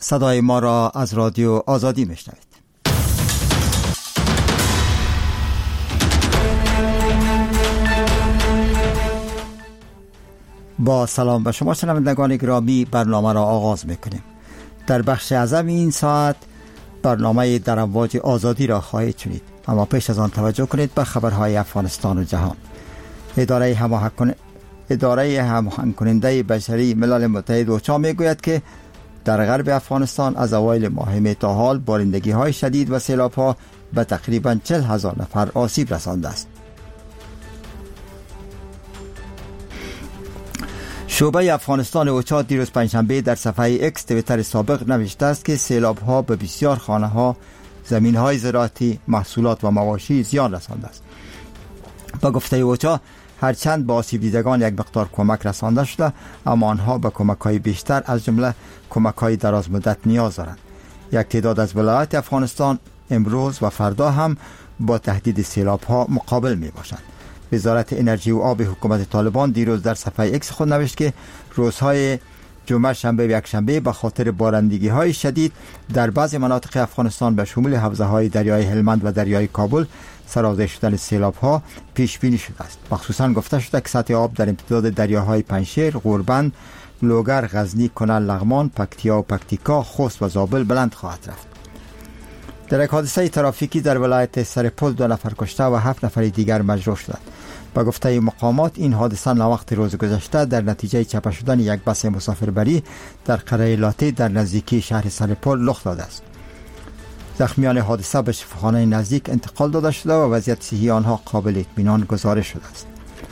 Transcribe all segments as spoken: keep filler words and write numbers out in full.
صدای ما را از رادیو آزادی میشنوید. با سلام به شما شنوندگان گرامی، برنامه را آغاز میکنیم. در بخش اعظم این ساعت برنامه در امواج آزادی را خواهید شنید، اما پیش از آن توجه کنید به خبرهای افغانستان و جهان. اداره هماهنگ اداره هماهنگ کننده بشری ملل متحد اوچا میگوید که در غرب افغانستان از اوایل ماه مه تا حال بارندگی های شدید و سیلاب ها به تقریبا چهل هزار نفر آسیب رسانده است. شعبه افغانستان اوچا دیروز پنجشنبه در صفحه اکس تویتر سابق نوشته است که سیلاب ها به بسیار خانه ها، زمین های زراعتی، محصولات و مواشی زیان رسانده است. با گفته اوچا هرچند با آسیب دیدگان یک مقدار کمک رسانده شده، اما آنها به کمک های بیشتر از جمله کمک های دراز مدت نیاز دارند. یک تعداد از ولایات افغانستان امروز و فردا هم با تهدید سیلاب ها مقابل می باشند. وزارت انرژی و آب حکومت طالبان دیروز در صفحه اکس خود نوشت که روزهای جمعه، شنبه و یکشنبه به خاطر بارندگی های شدید در بعضی مناطق افغانستان به شمول حوزه های دریای هلمند و دریای کابل سرازیر شدن سیلاب ها پیش بینی شده است. مخصوصا گفته شده که سطح آب در امتداد دریاهای پنجشیر، غوربند، لوگر، غزنی، کنل، لغمان، پکتیا و پکتیکا، خوست و زابل بلند خواهد رفت. در یک حادثه ترافیکی در ولایت سرپل دو نفر کشته و هفت نفر دیگر مجروح شدند. با گفته مقامات این حادثه ناوقت روز گذشته در نتیجه چپه شدن یک بس مسافربری در قریه لاته در نزدیکی شهر سرپل رخ داده است. زخمیان حادثه به شفاخانه نزدیک انتقال داده شده و وضعیت صحی آنها قابل اطمینان گزارش شده است.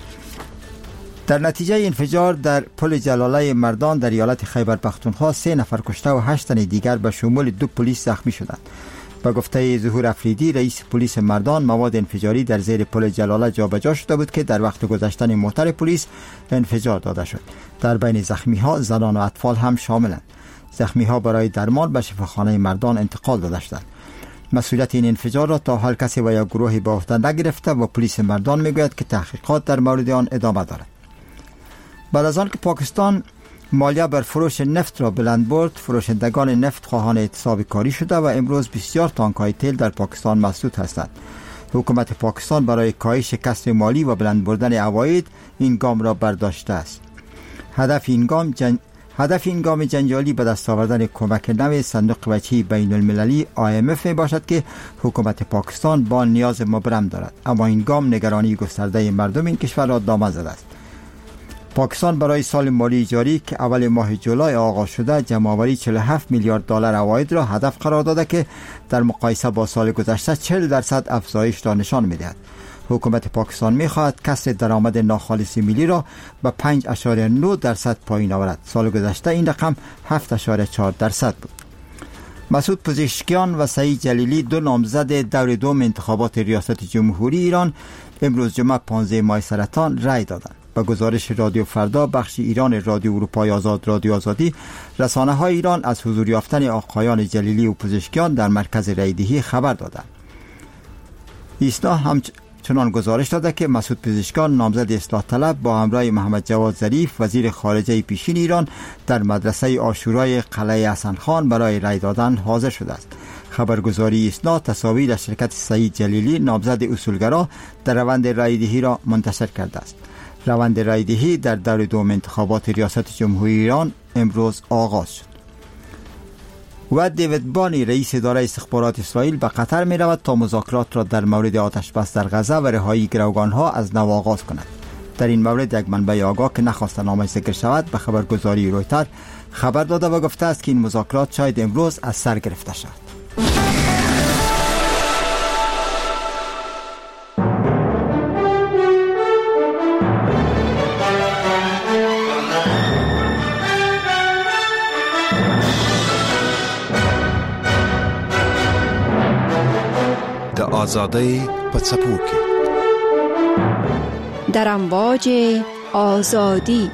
در نتیجه انفجار در پل جلاله مردان در ایالت خیبر پختونخوا سه نفر کشته و هشت تن دیگر به شمول دو پلیس زخمی شدند. با گفته ظهور افریدی، رئیس پلیس مردان، مواد انفجاری در زیر پل جلاله جابجا شده بود که در وقت گذشتن موتر پلیس انفجار داده شد. در بین زخمی ها زنان و اطفال هم شاملند. زخمی ها برای درمان به شفاخانه مردان انتقال داده شدند. مسئولیت این انفجار را تا حال کسی و یا گروهی به عهده نگرفته و پلیس مردان میگوید که تحقیقات در مورد آن ادامه دارد. بعد از آن که پاکستان مالیه بر فروش نفت را بلند برد، فروشندگان نفت خواهان اعتصاب کاری شده و امروز بسیار تانک‌های تیل در پاکستان مسدود هستند. حکومت پاکستان برای کاهش کسر مالی و بلند بردن عواید این گام را برداشته است. هدف این گام جن... هدف این گام جنجالی به دست آوردن کمک نو صندوق وجهی بین المللی آی ام اف می باشد که حکومت پاکستان با نیاز مبرم دارد، اما این گام نگرانی گسترده مردم این کشور را دامن زده است. پاکستان برای سال مالی جاری که اول ماه جولای آغاز شده جمع‌آوری چهل و هفت میلیارد دلار عواید را هدف قرار داده که در مقایسه با سال گذشته چهل درصد افزایش را نشان می‌دهد. حکومت پاکستان می‌خواهد کسر درآمد ناخالص ملی را به پنج اشاره نه درصد پایین آورد. سال گذشته این رقم هفت اشاره چهار درصد بود. مسعود پزشکیان و سعید جلیلی، دو نامزد دور دوم انتخابات ریاست جمهوری ایران، امروز جمعه پانزده ماه سرطان رای دادند. با گزارش رادیو فردا، بخش ایران رادیو اروپای آزاد رادیو آزادی، رسانه های ایران از حضور یافتن آقایان جلیلی و پزشکیان در مرکز رایدهی خبر دادند. ایسنا همچنان گزارش داده که مسعود پزشکیان، نامزد اصلاح طلب، با همراه محمد جواد ظریف وزیر خارجه پیشین ایران در مدرسه عاشورای قلعه حسن خان برای رای دادن حاضر شده است. خبرگزاری ایسنا تصاویر از شرکت سعید جلیلی، نامزد اصولگرا، در روند رایدهی را منتشر کرده است. روند رایدهی در دور دوم انتخابات ریاست جمهوری ایران امروز آغاز شد. و دیوید بانی، رئیس اداره استخبارات اسرائیل، به قطر می رود تا مذاکرات را در مورد آتش بس در غزه و رهایی گروگان ها از نو آغاز کند. در این مورد یک منبع آگاه که نخواست نامش ذکر شود به خبرگزاری رویتر خبر داده و گفته است که این مذاکرات شاید امروز از سر گرفته شود. آزادی پڅپوکي در امواج آزادی.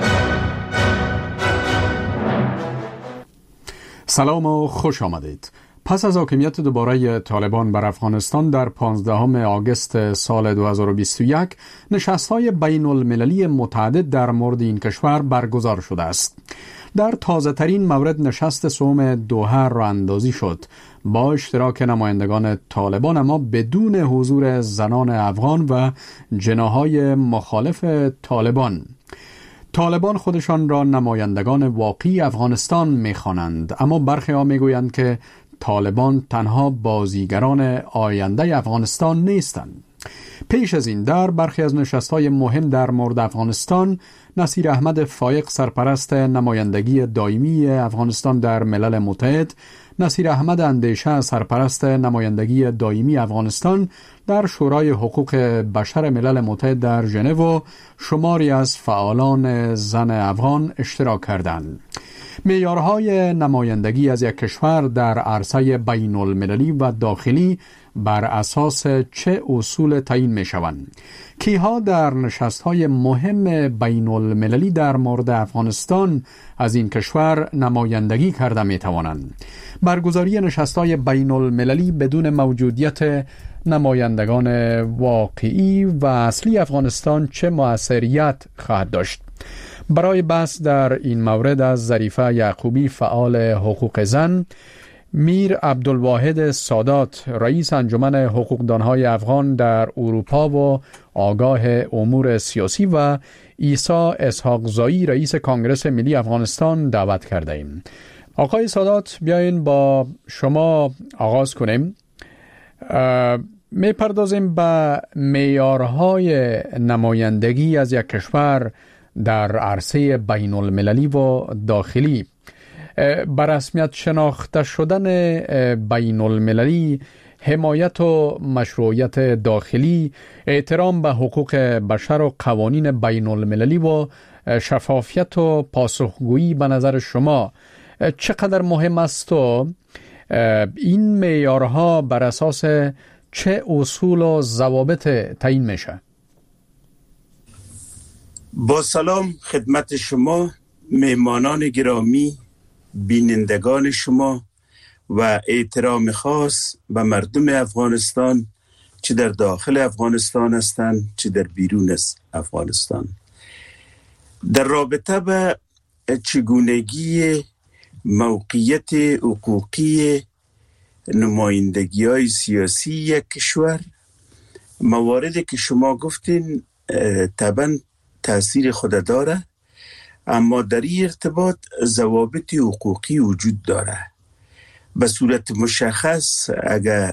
سلام و خوش آمدید. پس از حاکمیت دوباره طالبان بر افغانستان در پانزدهم آگوست سال دو هزار و بیست و یک نشست‌های بین المللی متعدد در مورد این کشور برگزار شده است. در تازه ترین مورد نشست سوم دوحه راه اندازی شد با اشتراک نمایندگان طالبان، اما بدون حضور زنان افغان و جناح‌های مخالف طالبان. طالبان خودشان را نمایندگان واقعی افغانستان می‌خوانند، اما برخی ها می‌گویند که طالبان تنها بازیگران آینده افغانستان نیستند. پیش از این در برخی از نشست‌های مهم در مورد افغانستان، نصیر احمد فایق سرپرست نمایندگی دائمی افغانستان در ملل متحد، نصیر احمد اندیشه سرپرست نمایندگی دائمی افغانستان در شورای حقوق بشر ملل متحد در ژنو و شماری از فعالان زن افغان اشتراک کردند. معیارهای نمایندگی از یک کشور در عرصه بین المللی و داخلی بر اساس چه اصول تعیین می شوند؟ کیها در نشست‌های مهم بین المللی در مورد افغانستان از این کشور نمایندگی کرده می توانند؟ برگزاری نشست‌های بین المللی بدون موجودیت نمایندگان واقعی و اصلی افغانستان چه مؤثریت خواهد داشت؟ برای بحث در این مورد از ظریفه یعقوبی فعال حقوق زن، میر عبدالواحد سادات رئیس انجمن حقوقدانهای افغان در اروپا و آگاه امور سیاسی و عیسی اسحاق زایی رئیس کانگرس ملی افغانستان دعوت کرده ایم. آقای سادات، بیاین با شما آغاز کنیم. می پردازیم به معیارهای نمایندگی از یک کشور در عرصه بین المللی و داخلی. بر رسمیت شناخته شدن بین المللی، حمایت و مشروعیت داخلی، احترام به حقوق بشر و قوانین بین المللی و شفافیت و پاسخگویی به نظر شما چقدر مهم است و این معیارها بر اساس چه اصول و ضوابط تعیین میشه؟ با سلام خدمت شما مهمانان گرامی، بینندگان شما و احترام خاص به مردم افغانستان، چه در داخل افغانستان هستند چه در بیرون از افغانستان. در رابطه به چگونگی موقعیت حقوقی نمایندگی های سیاسی یک کشور، مواردی که شما گفتین طبعا تأثیر خود داره، اما در این ارتباط ضوابط حقوقی وجود داره. به صورت مشخص اگر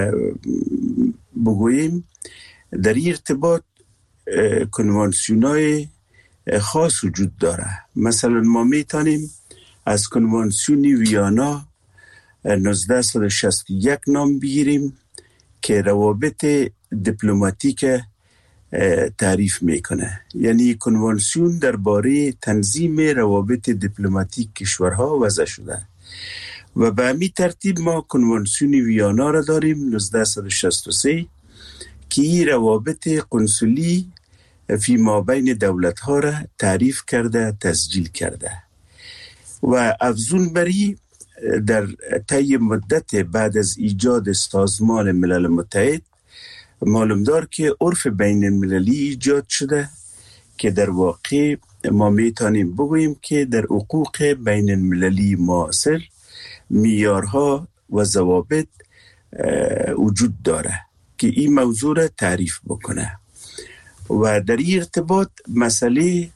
بگوییم، در این ارتباط کنوانسیون‌های خاص وجود داره. مثلا ما میتونیم از کنوانسیون ویانا نوزده و شصت و یک نام بگیریم که روابط دیپلماتیک تعریف میکنه. یعنی کنوانسیون درباره تنظیم روابط دیپلماتیک کشورها وضع شده و به همین ترتیب ما کنوانسیون ویانا را داریم نوزده و شصت و سه که این روابط قنصلی فی ما بین دولت ها را تعریف کرده، تسجیل کرده و افزون بری در طی مدت بعد از ایجاد سازمان ملل متحد معلوم دار که عرف بین المللی ایجاد شده که در واقع ما میتونیم بگوییم که در حقوق بین المللی معاصر معیارها و ضوابط وجود داره که این موضوع را تعریف بکنه. و در این ارتباط مسئله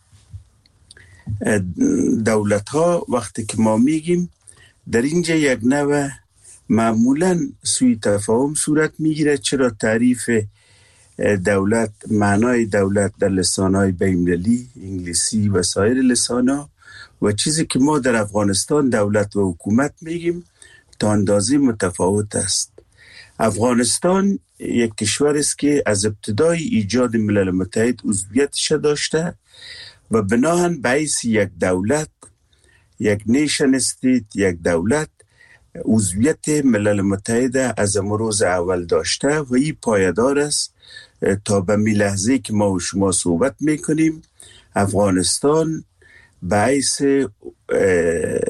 دولت ها وقتی که ما میگیم در اینجا یک نوع معمولاً سوی تفاهم صورت میگیره. چرا تعریف دولت، معنای دولت در لسانهای بین‌المللی، انگلیسی و سایر لسانها و چیزی که ما در افغانستان دولت و حکومت میگیم تا اندازه متفاوت است. افغانستان یک کشور است که از ابتدای ایجاد ملل متحد عضویتش داشته و بناهن به حیث یک دولت، یک نیشن استیت، یک دولت عضویت ملل متحد از امروز اول داشته و این پایدار است تا به می لحظه که ما و شما صحبت میکنیم. افغانستان به حیث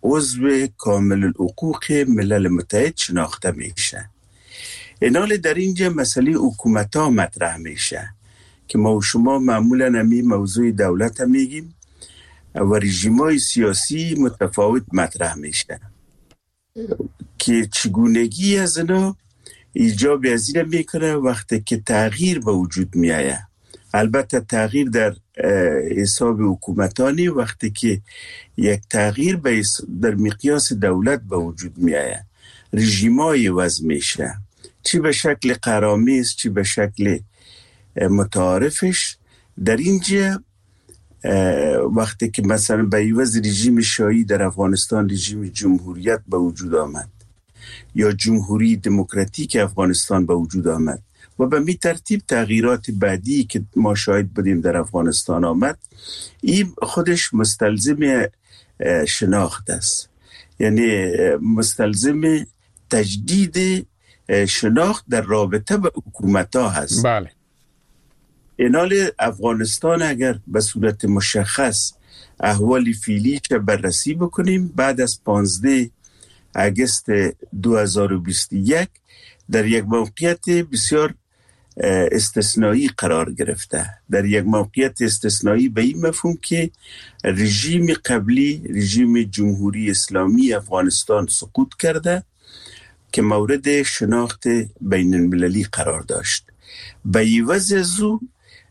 عضو کامل الحقوق ملل متحد شناخته میشه. اینال در اینجا مسئله حکومت ها مطرح میشه که ما و شما معمولا همی موضوع دولت هم میگیم و رژیم های سیاسی متفاوت مطرح میشه که چگونگی از اینا ایجاب از این میکنه وقتی که تغییر به وجود میایه. البته تغییر در حساب حکومتانی وقتی که یک تغییر در مقیاس دولت به وجود میایه، رژیمای وضع میشه، چی به شکل قرامیز چی به شکل متعارفش. در اینجا وقتی که مثلا به عوض رژیم شاهی در افغانستان رژیم جمهوریت به وجود آمد یا جمهوری دموکراتیک افغانستان به وجود آمد و به می ترتیب تغییرات بعدی که ما شاهد بودیم در افغانستان آمد، این خودش مستلزم شناخت است، یعنی مستلزم تجدید شناخت در رابطه به حکومت ها هست. بله. اینال افغانستان اگر به صورت مشخص احوال فعلیش بررسی بکنیم، بعد از پانزده آگوست دو هزار و بیست و یک در یک موقعیت بسیار استثنایی قرار گرفته. در یک موقعیت استثنایی به این مفهوم که رژیم قبلی، رژیم جمهوری اسلامی افغانستان سقوط کرده که مورد شناخت بین المللی قرار داشت. به عوض از او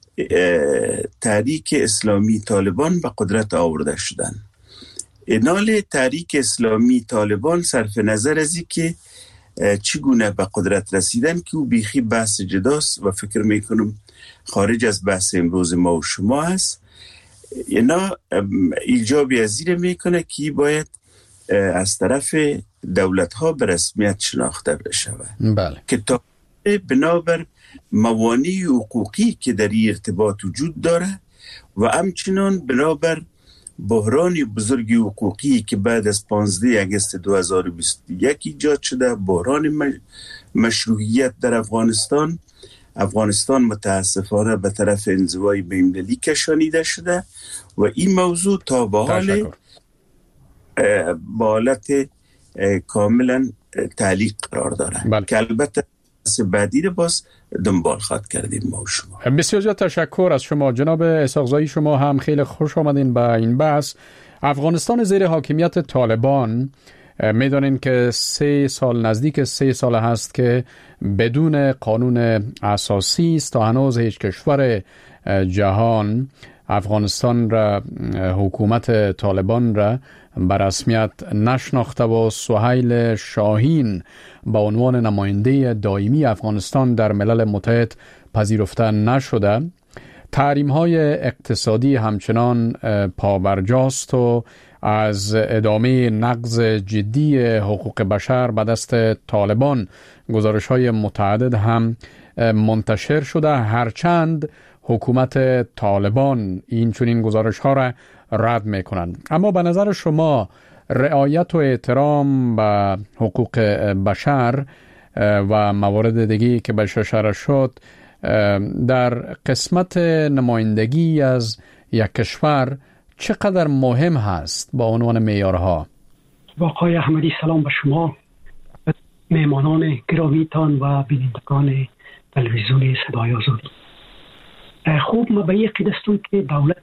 تحریک اسلامی طالبان به قدرت آورده شدن. اینال تحریک اسلامی طالبان صرف نظر از این که چگونه به قدرت رسیدن که او بیخی بحث جداست و فکر میکنم خارج از بحث امروز ما و شما هست. اینا ایجابی از این میکنه که باید از طرف دولت ها به رسمیت شناخته بشه. بله. که تا بنابر موانع حقوقی که در این ارتباط وجود داره و همچنان بنابر بحران بزرگ حقوقی که بعد از پانزده آگوست دو هزار و بیست و یک ایجاد شده، بحران مشروعیت در افغانستان. افغانستان متاسفانه به طرف انزوای بین‌المللی کشانیده شده و این موضوع تا به حال با حالت کاملا تعلیق قرار داره. بله. که البته بعدی رو باز دنبال خواهد کردیم ما و شما. بسیار زیاد تشکر از شما جناب اسحاقزایی. شما هم خیلی خوش آمدین به این بحث. افغانستان زیر حاکمیت طالبان میدونین که سه سال نزدیک سه سال هست که بدون قانون اساسی است. تا هنوز هیچ کشور جهان افغانستان را، حکومت طالبان را به رسمیت نشناخته و سهیل شاهین به عنوان نماینده دائمی افغانستان در ملل متحد پذیرفته نشده. تحریم های اقتصادی همچنان پابرجاست و از ادامه نقض جدی حقوق بشر به دست طالبان گزارش های متعدد هم منتشر شده، هرچند حکومت طالبان این چنین گزارش ها را رد میکنند. اما به نظر شما رعایت و احترام به حقوق بشر و موارد دیگی که بهش اشاره شد در قسمت نمایندگی از یک کشور چقدر مهم هست با عنوان معیارها؟ آقای احمدی سلام به شما، مهمانان گرامیتان و بینندگان تلویزیون صدای آزادی. خوب ما به یک قیدستون که دولت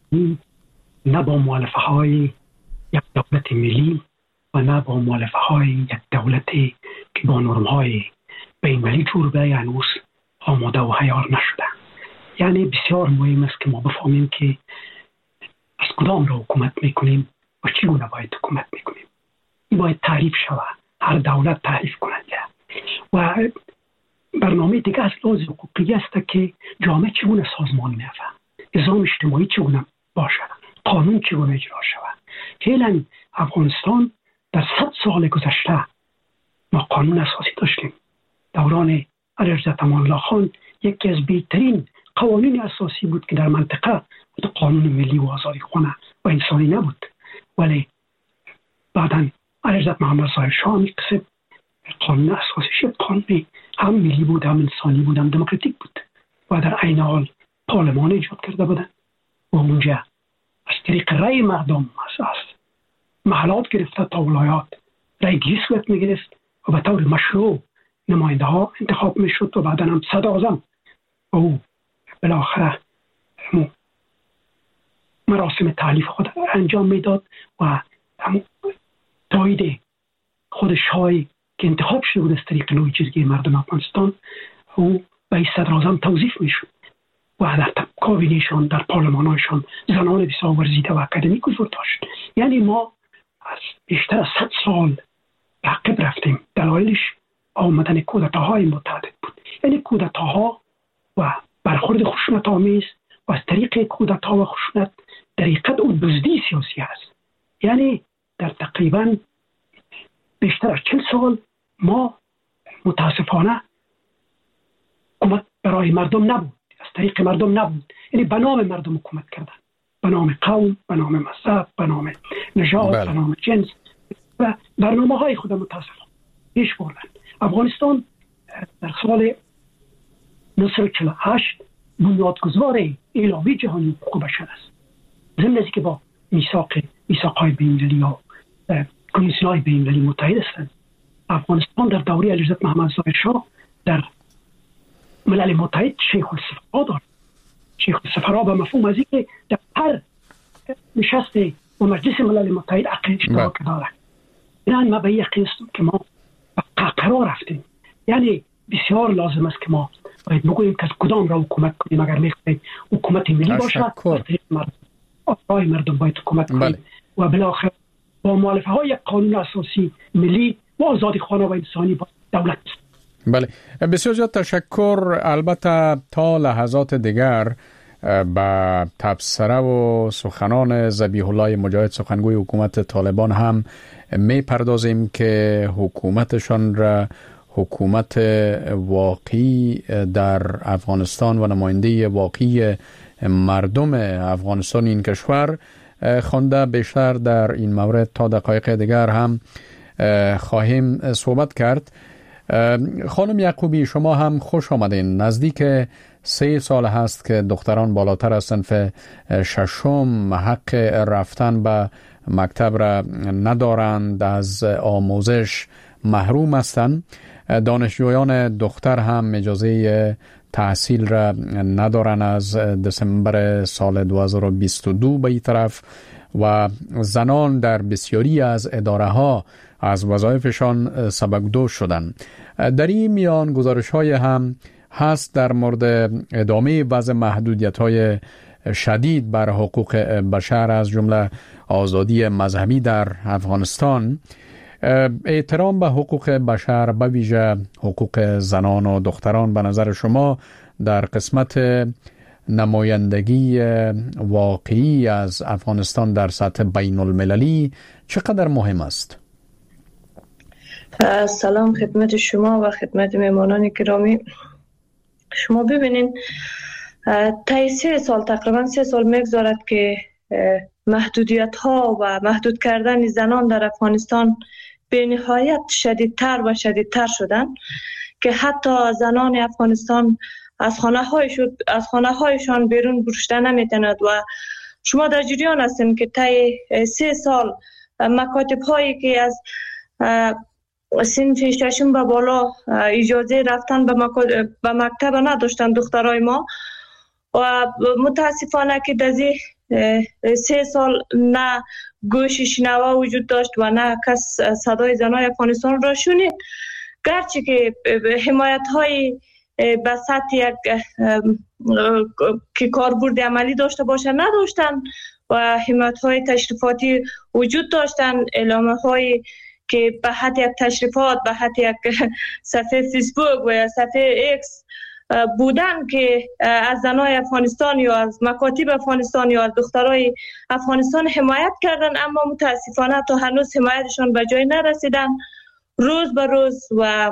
نه با مؤلفه های یک دولت ملی و نه با مؤلفه های یک دولت که با نرم های بین ملی جور به هنوز آماده و حیار نشده. یعنی بسیار مهم است که ما بفهمیم که از کدام را حکومت میکنیم و چگونه باید حکومت میکنیم. این باید تعریف شود، هر دولت تعریف کننده. و برنامه دیگه از لحاظ حقوقی است که جامعه چگونه سازمان می‌یافت، نظام اجتماعی چگونه باشد، قانون چگونه اجرا شود. فعلا افغانستان در صد سال گذشته ما قانون اساسی داشتیم. دوران علیرضا الله خان یکی از بهترین قوانین اساسی بود که در منطقه بود، قانون ملی و آزادی خانه و انسانی نبود. ولی بعداً علیرضا محمد ظاهر شاه می‌قصد قانون اساسیش قانونی هم ملی بود، هم انسانی بود، هم دموکراتیک بود و در عین حال پارلمان ایجاد کرده بودن و اونجا از طریق رأی مردم اساس محلات گرفته تا ولایات رئیس صورت میگرفت و به طور مشروع نماینده ها انتخاب میشد و بعدا هم صدر اعظم او بالاخره مراسم تعلیف خود انجام میداد و تایید خود شاه که انتخاب شده بود از طریق نوع جرگه مردم افغانستان او به صدر اعظم توظیف میشد و در کابینهشان در پارلمانشان زنان بسیار ورزیده و اکادمیک حضور داشت. یعنی ما از بیشتر از صد سال عقب رفتیم. دلایلش آمدن کودتاهای متعدد بود. یعنی کودتاها و برخورد خشونت آمیز و از طریق کودتا و خشونت در حقیقت او دزدی سیاسی است. یعنی در تقریبا بیشتر از چهل سال ما متاسفانه حکومت برای مردم نبود، از طریق مردم نبود، یعنی به نام مردم حکومت کردن، به نام قوم، به نام مذهب، به نام نژاد، به نام جنس و برنامه های خود متاسفانه پیش بردن. افغانستان در سال نوزده صد و چهل و هشت بنیادگذار اعلامیه جهانی حقوق بشر است. ضمن از که با میثاق میثاق‌های بین‌المللی یا کنوانسیون‌های بین‌المللی متحد هستند. افغانستان در دوره علیحضرت محمد ظاهر شاه در ملل متحد شیخ السفرا دارد. شیخ السفرا به مفهوم از اینکه در هر نشست و مجلس ملل متحد حق اشتراک دارد. این ما به یقین هستم که ما به قرار رفتیم. یعنی بسیار لازم است که ما باید بگوییم که کدام را حکومت کنیم. اگر می‌خواهیم حکومت ملی باشد، آرای مردم باید حکومت کنیم و بالاخره با مؤلفه های قانون اساسی ملی و آزادی خانه و انسانی با دولت. بله، بسیار زیاد تشکر. البته تا لحظات دیگر با تبصره و سخنان ذبیح الله مجاهد سخنگوی حکومت طالبان هم می پردازیم که حکومتشان را حکومت واقعی در افغانستان و نماینده واقعی مردم افغانستان این کشور خوانده. بیشتر در این مورد تا دقایق دیگر هم خواهیم صحبت کرد. خانم یعقوبی، شما هم خوش آمدین. نزدیک سه سال هست که دختران بالاتر از صنف ششم حق رفتن به مکتب را ندارند، از آموزش محروم هستند. دانشجویان دختر هم اجازه تحصیل را ندارن از دسامبر سال دو هزار و بیست و دو به این طرف و زنان در بسیاری از اداره ها از وظایفشان سبکدوش شدن. در این میان گزارش های هم هست در مورد ادامه وضع محدودیت های شدید بر حقوق بشر از جمله آزادی مذهبی در افغانستان. احترام به حقوق بشر، به ویژه حقوق زنان و دختران، به نظر شما در قسمت نمایندگی واقعی از افغانستان در سطح بین المللی چقدر مهم است؟ سلام خدمت شما و خدمت مهمانان گرامی. شما ببینین تا سه سال تقریبا سه سال میگذارد که محدودیت ها و محدود کردن زنان در افغانستان به نهایت شدیدتر و شدیدتر شدن که حتی زنان افغانستان از خانه هایشون از خانه هایشان بیرون برشته نمیتند و شما در جریان هستین که طی سه سال مکاتب هایی که از صنف ششم به بالا اجازه رفتن به مکتب نداشتن دخترای ما و متاسفانه که در سه سال نه گوش شنوا وجود داشت و نه کس صدای زنای افغانستان را شنید. گرچه که حمایت های به سطح یک که کاربرد عملی داشته باشه نداشتن و حمایت های تشریفاتی وجود داشتن، اعلامه های که به حد یک تشریفات به حد یک صفحه فیسبوک و یا صفحه ایکس بودن که از زنای افغانستان یا از مکاتب افغانستان یا از دخترای افغانستان حمایت کردن، اما متاسفانه تا هنوز حمایتشان به جای نرسیدن. روز به روز و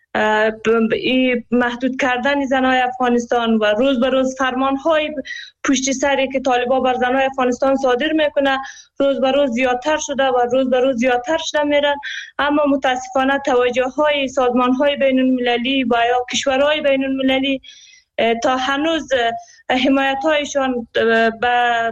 محدود کردن زنای افغانستان و روز به روز فرمان‌های پشت سری که طالبان بر زنای افغانستان صادر میکنه روز به روز زیادتر شده و روز به روز زیادتر شده میرن، اما متاسفانه توجه‌های سازمان‌های بین‌المللی و یا کشورهای بین‌المللی تا هنوز حمایت هایشان به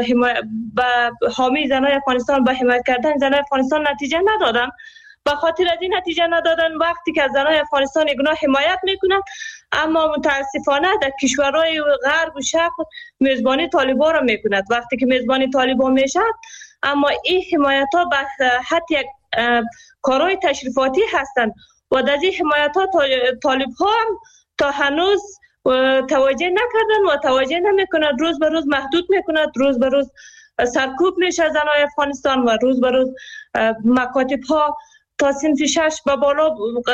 به حامی زنای افغانستان، به حمایت کردن زنای افغانستان نتیجه ندادن. به خاطر از این نتیجه ندادن وقتی که از زنای افغانستان اینا حمایت میکنند، اما متاسفانه در کشورهای غرب و شرق میزبانی طالبان را میکند. وقتی که میزبانی طالبان میشد، اما این حمایت ها به حد یک کارهای تشریفاتی هستند و در این حمایت ها طالب ها هم تا هنوز توجه نکردن و توجه نمیکنند. روز به روز محدود میکند، روز به روز سرکوب میشه زنای افغانستان و روز به روز مکاتب ها تا صنف شش به بالا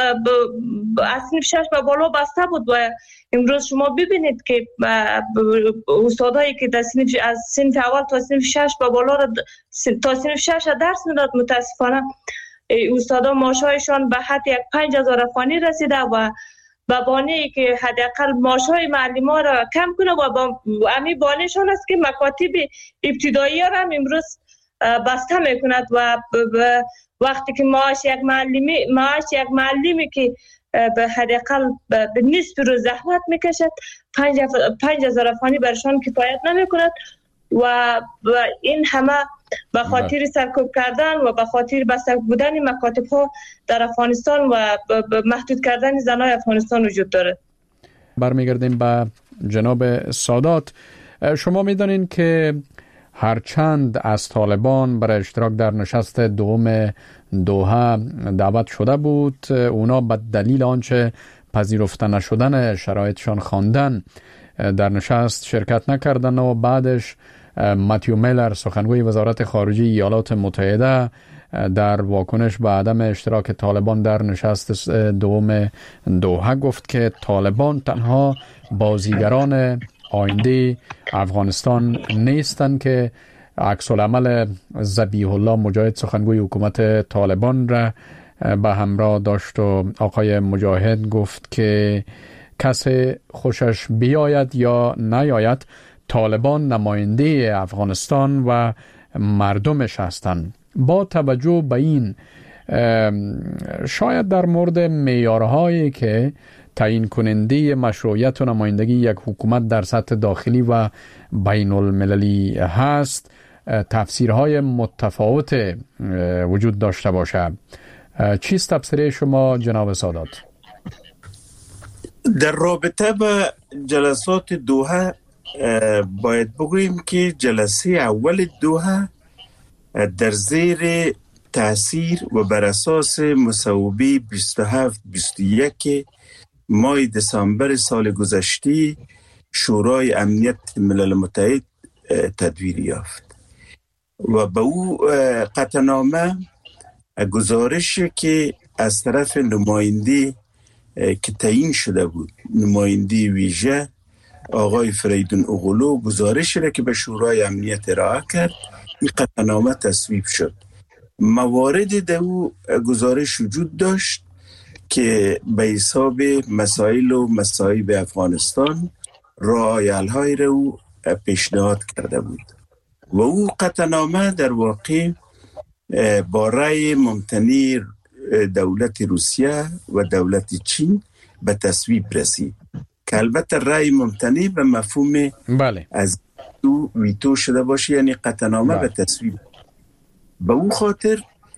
از صنف شش به بالا بسته بود و امروز شما ببینید که استادایی که در صنف از صنف اول تا صنف شش به بالا تا صنف شش درس میداد، متاسفانه استادا معاشایشان به حد یک پنج هزار افغانی رسیده و به بانه‌ای که حداقل معاشهای معلمان را کم کنه و با امی بانهشان است که مکاتب ابتدایی را هم امروز بسته میکند و وقتی که معاش یک معلمی معاش یک معلمی که به حداقل به نصف روز زحمت میکشد پنج هزار افغانی برشان کفایت نمیکند و این همه به خاطر سرکوب کردن و به خاطر بسته بودن مکاتب ها در افغانستان و محدود کردن زنای افغانستان وجود دارد. برمیگردیم به جناب سادات. شما میدانین که هرچند از طالبان برای اشتراک در نشست دوم دوحه دعوت شده بود، اونا به دلیل آنچه پذیرفته نشدن شرایطشان خواندن در نشست شرکت نکردن و بعدش ماتیو میلر سخنگوی وزارت خارجه ایالات متحده در واکنش به عدم اشتراک طالبان در نشست دوم دوحه گفت که طالبان تنها بازیگران آینده افغانستان نیستند که عکس العمل ذبیح الله مجاهد سخنگوی حکومت طالبان را به همراه داشت و آقای مجاهد گفت که کسی خوشش بیاید یا نیاید طالبان نماینده افغانستان و مردمش هستند. با توجه به این شاید در مورد معیارهایی که تعیین کننده مشروعیت و نمایندگی یک حکومت در سطح داخلی و بین المللی هست تفسیرهای متفاوت وجود داشته باشه. چیست تفسیر شما جناب سادات؟ در رابطه با جلسات دوحه باید بگوییم که جلسه اول دوحه در زیر تاثیر و بر اساس مصوبه بیست و هفت بیست و یک ماه دسامبر سال گذشته شورای امنیت ملل متحد تدویر یافت و به او قطعنامه گزارشی که از طرف نماینده که تعیین شده بود، نماینده ویژه آقای فریدون اغلو، گزارشی را که به شورای امنیت ارائه کرد، این قطعنامه تصویب شد. موارد در او گزارش وجود داشت که به حساب مسائل و مصائب افغانستان راه حل‌های را او پیشنهاد کرده بود و او قطعنامه در واقع با رأی ممتنع دولت روسیه و دولت چین به تصویب رسید که البته رأی ممتنع به مفهوم بله. از تو ویتو شده باشه، یعنی قطعنامه به تصویب. به اون خاطر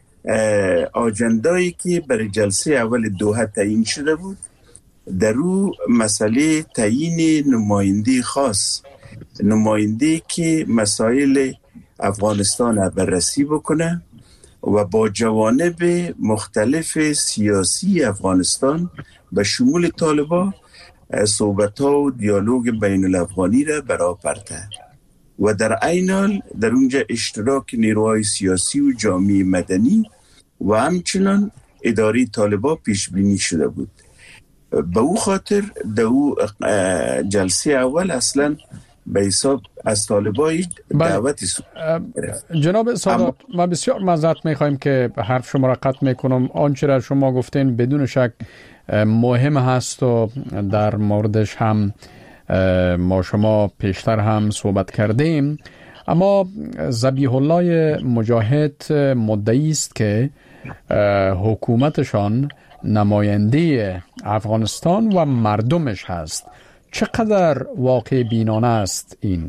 آجندایی که برای جلسه اول دوحه تعیین شده بود، در او مسئله تعیین نماینده خاص، نماینده که مسائل افغانستان بررسی بکنه و با جوانب مختلف سیاسی افغانستان به شمول طالبان صحبت‌ها و دیالوگ بین الافغانی را برآورده و در عین حال در اونجا اشتراک نیروهای سیاسی و جامعه مدنی و همچنان اداره طالبان پیش بینی شده بود. به او خاطر در او جلسه اول اصلا به حساب از طالبان دعوتی سو جناب سادات، ما بسیار معذرت میخوایم که حرف شما را قطع میکنم. آنچه را شما گفتین بدون شک مهم هست و در موردش هم ما شما پیشتر هم صحبت کردیم، اما ذبیح الله مجاهد مدعی است که حکومتشان نماینده افغانستان و مردمش هست. چقدر واقع بینانه است این؟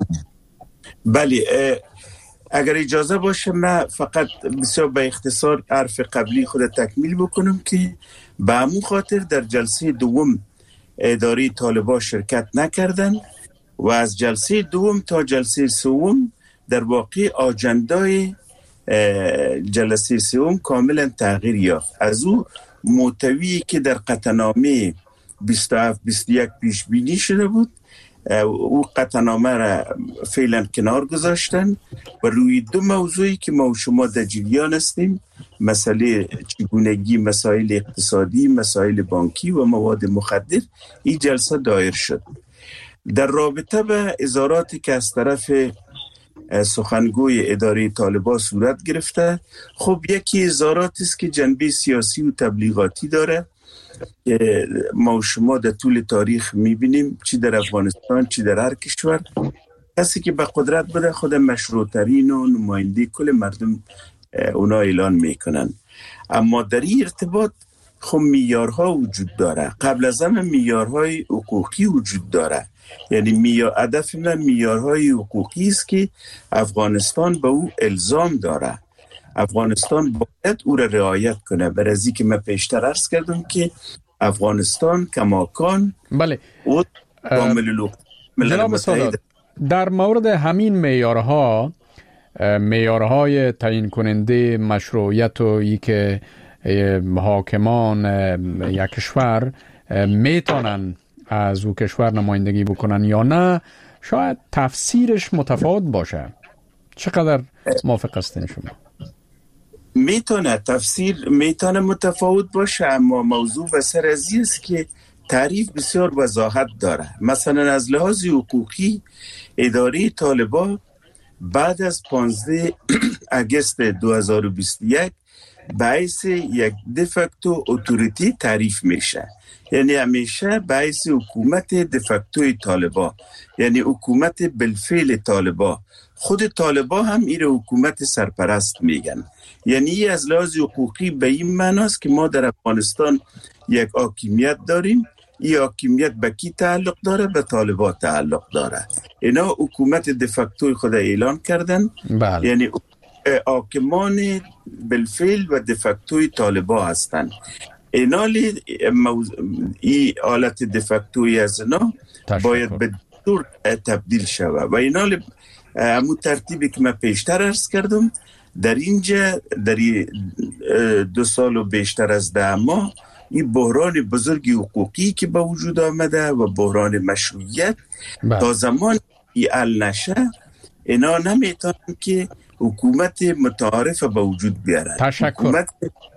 بله، اگر اجازه باشه من فقط بسیار به اختصار حرف قبلی خود تکمیل بکنم که به همون خاطر در جلسه دوم اداره طالبان شرکت نکردن و از جلسه دوم تا جلسه سوم در واقع آجندای جلسه سوم کاملا تغییر یافت. از او محتوی که در قطعنامه بیست و هفت بیست و یک پیش بینی شده بود، او قطعنامه را فعلا کنار گذاشتن و روی دو موضوعی که ما و شما در جریان هستیم، مسئله چگونگی مسائل اقتصادی، مسائل بانکی و مواد مخدر، این جلسه دایر شد. در رابطه به اظهاراتی که از طرف سخنگوی اداره طالبان صورت گرفته، خب یکی اظهاراتی است که جنبه سیاسی و تبلیغاتی داره. ما و شما در طول تاریخ میبینیم چی در افغانستان چی در هر کشور، کسی که به قدرت بده خود مشروطترین و نماینده کل مردم اونا اعلان میکنن. اما در این ارتباط خب معیارها وجود داره. قبل از همه معیارهای حقوقی وجود داره. یعنی معیار هدف من معیارهای حقوقی است که افغانستان به او الزام داره. افغانستان باید او را رعایت کنه. برای که من پیشتر عرض کردم که افغانستان کماکان بله و کامل جناب سادات، در مورد همین معیارها معیارهای تعیین کننده مشروعیت و ای که حاکمان یک کشور میتونن از او کشور نمایندگی بکنن یا نه، شاید تفسیرش متفاوت باشه. چقدر موافق هستین شما؟ میتونه تفسیر میتونه متفاوت باشه، اما موضوع و سر ازی است که تعریف بسیار وضاحت داره. مثلا از لحاظ حقوقی اداره طالبان بعد از پانزده اگست دو هزار و بیست و یک باعث یک دفکتو اتوریتی تعریف میشه. یعنی همیشه باعث حکومت دفکتوی طالبان، یعنی حکومت بالفعل طالبان. خود طالبان هم این حکومت سرپرست میگن. یعنی از لحاظ حقوقی به این معناست که ما در افغانستان یک حاکمیت داریم. این حاکمیت به کی تعلق داره؟ به طالبان تعلق داره. اینا حکومت دفکتوی خود اعلان کردن. بله. یعنی حاکمان بالفعل و دفکتوی طالبان هستند. اینا لی موز... ای حالت دفکتوی از اینا باید به دور تبدیل شود و اینا لی همون ترتیبی که من پیشتر عرض کردم. در اینجا در دو سال و بیشتر از ده ماه این بحران بزرگی حقوقی که به وجود آمده و بحران مشروعیت بله. تا زمان ای حل نشه اینا نمیتونن که حکومت متعارف به وجود بیارن. تشکر. حکومت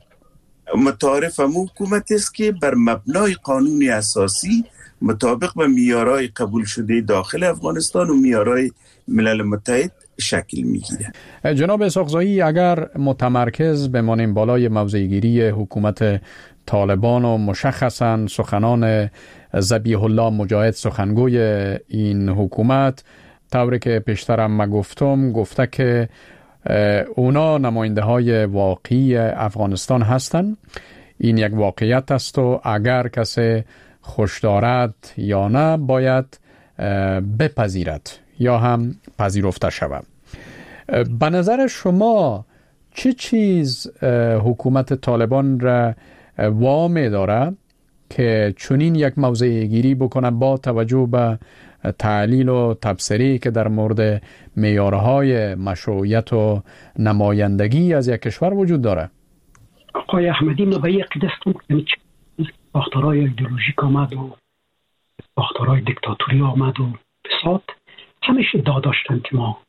متعارف هم حکومت است که بر مبنای قانون اساسی مطابق به معیارهای قبول شده داخل افغانستان و معیارهای ملل متحد شکل میگیره. جناب اسحاقزایی، اگر متمرکز بمانیم بالای موضع‌گیری حکومت طالبان و مشخصا سخنان ذبیح الله مجاهد سخنگوی این حکومت، طوری که پیشترم ما گفتم گفته که اونا نماینده های واقعی افغانستان هستند. این یک واقعیت است و اگر کسی خوش دارد یا نه باید بپذیرد یا هم پذیرفته شود. به نظر شما چه چیز حکومت طالبان را وامی داره که چنین یک موضع گیری بکنه با توجه به تعلیل و تبصری که در مورد معیارهای مشروعیت و نمایندگی از یک کشور وجود داره؟ آقای احمدی، ما به یک دستم که ساختارهای ایدئولوژیک آمد و ساختارهای دیکتاتوری آمد و فساد، همش ادعا داشتن که ما